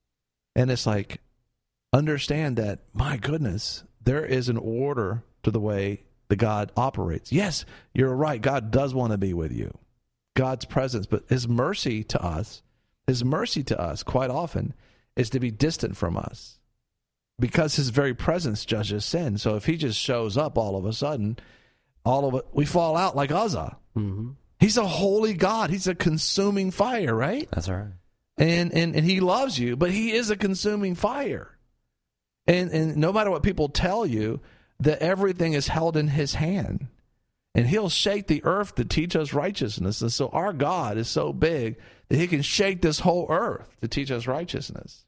And it's like, understand that, my goodness, there is an order to the way the God operates. Yes, you're right. God does want to be with you. God's presence. But his mercy to us, his mercy to us quite often is to be distant from us. because his very presence judges sin. So if he just shows up all of a sudden, all of it, we fall out like Uzzah. Mm-hmm. He's a holy God. He's a consuming fire, right? That's right. And, and and he loves you, but he is a consuming fire. And and no matter what people tell you, that everything is held in his hand. And he'll shake the earth to teach us righteousness. And so our God is so big that he can shake this whole earth to teach us righteousness.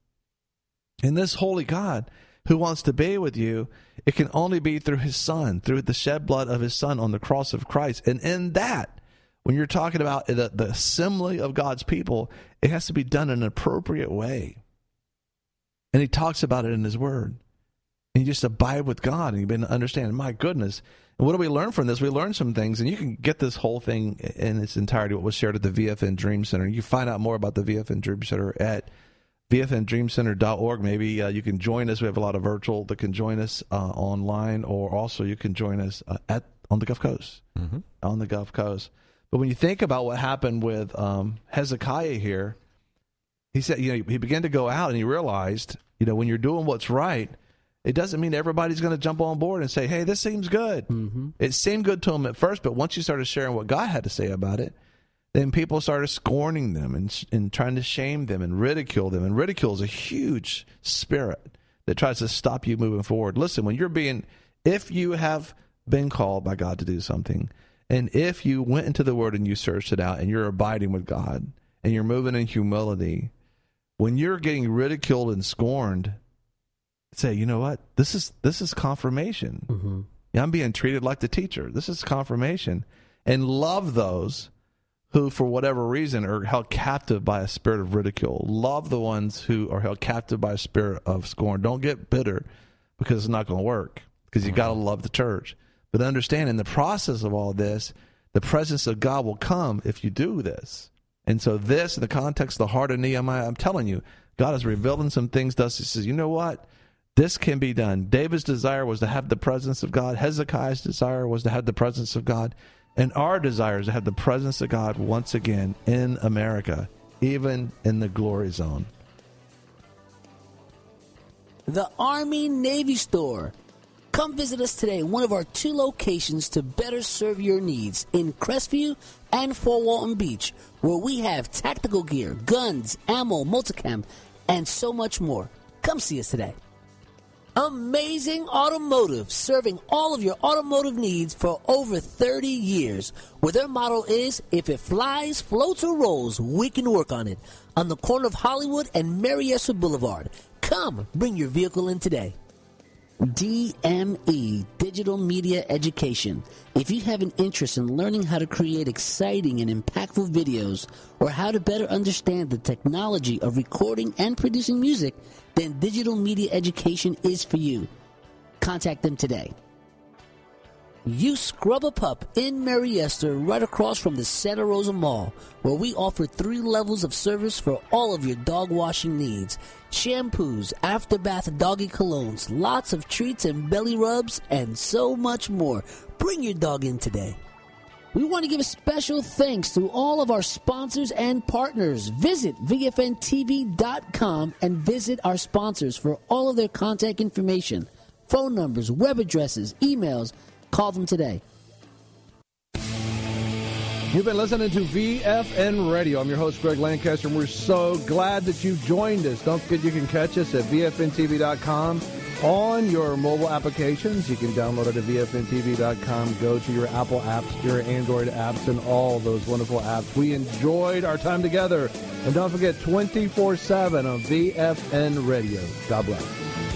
And this holy God who wants to be with you, it can only be through his son, through the shed blood of his son on the cross of Christ. And in that, when you're talking about the, the assembly of God's people, it has to be done in an appropriate way. And he talks about it in his word. And you just abide with God, and you begin to understand, my goodness. And what do we learn from this? We learn some things, and you can get this whole thing in its entirety, what was shared at the V F N Dream Center. You can find out more about the V F N Dream Center at V F N dream center dot org. Maybe uh, you can join us. We have a lot of virtual that can join us uh, online, or also you can join us uh, at on the Gulf Coast, mm-hmm. on the Gulf Coast. But when you think about what happened with um, Hezekiah here, he said, you know, he began to go out and he realized, you know, when you're doing what's right, it doesn't mean everybody's going to jump on board and say, hey, this seems good. Mm-hmm. It seemed good to him at first, but once you started sharing what God had to say about it, then people started scorning them and, and trying to shame them and ridicule them. And ridicule is a huge spirit that tries to stop you moving forward. Listen, when you're being, if you have been called by God to do something, and if you went into the Word and you searched it out and you're abiding with God and you're moving in humility, when you're getting ridiculed and scorned, say, you know what? This is this is confirmation. Mm-hmm. Yeah, I'm being treated like the teacher. This is confirmation. And love those who, for whatever reason, are held captive by a spirit of ridicule. Love the ones who are held captive by a spirit of scorn. Don't get bitter because it's not going to work, because you got to love the church. But understand, in the process of all this, the presence of God will come if you do this. And so this, in the context of the heart of Nehemiah, I'm telling you, God is revealing some things to us. He says, you know what? This can be done. David's desire was to have the presence of God. Hezekiah's desire was to have the presence of God. And our desire is to have the presence of God once again in America, even in the glory zone. The Army-Navy Store. Come visit us today in one of our two locations to better serve your needs, in Crestview and Fort Walton Beach, where we have tactical gear, guns, ammo, multicam, and so much more. Come see us today. Amazing Automotive, serving all of your automotive needs for over thirty years, where their motto is, if it flies, floats, or rolls, we can work on it. On the corner of Hollywood and Mary Esther Boulevard. Come, bring your vehicle in today. D M E, Digital Media Education. If you have an interest in learning how to create exciting and impactful videos, or how to better understand the technology of recording and producing music, then Digital Media Education is for you. Contact them today. You Scrub a Pup in Mary Esther, right across from the Santa Rosa Mall, where we offer three levels of service for all of your dog washing needs. Shampoos, after-bath doggy colognes, lots of treats and belly rubs, and so much more. Bring your dog in today. We want to give a special thanks to all of our sponsors and partners. Visit V F N T V dot com and visit our sponsors for all of their contact information, phone numbers, web addresses, emails. Call them today. You've been listening to V F N Radio. I'm your host, Greg Lancaster, and we're so glad that you joined us. Don't forget you can catch us at V F N T V dot com on your mobile applications. You can download it at V F N T V dot com. Go to your Apple apps, your Android apps, and all those wonderful apps. We enjoyed our time together. And don't forget, twenty-four seven on V F N Radio. God bless.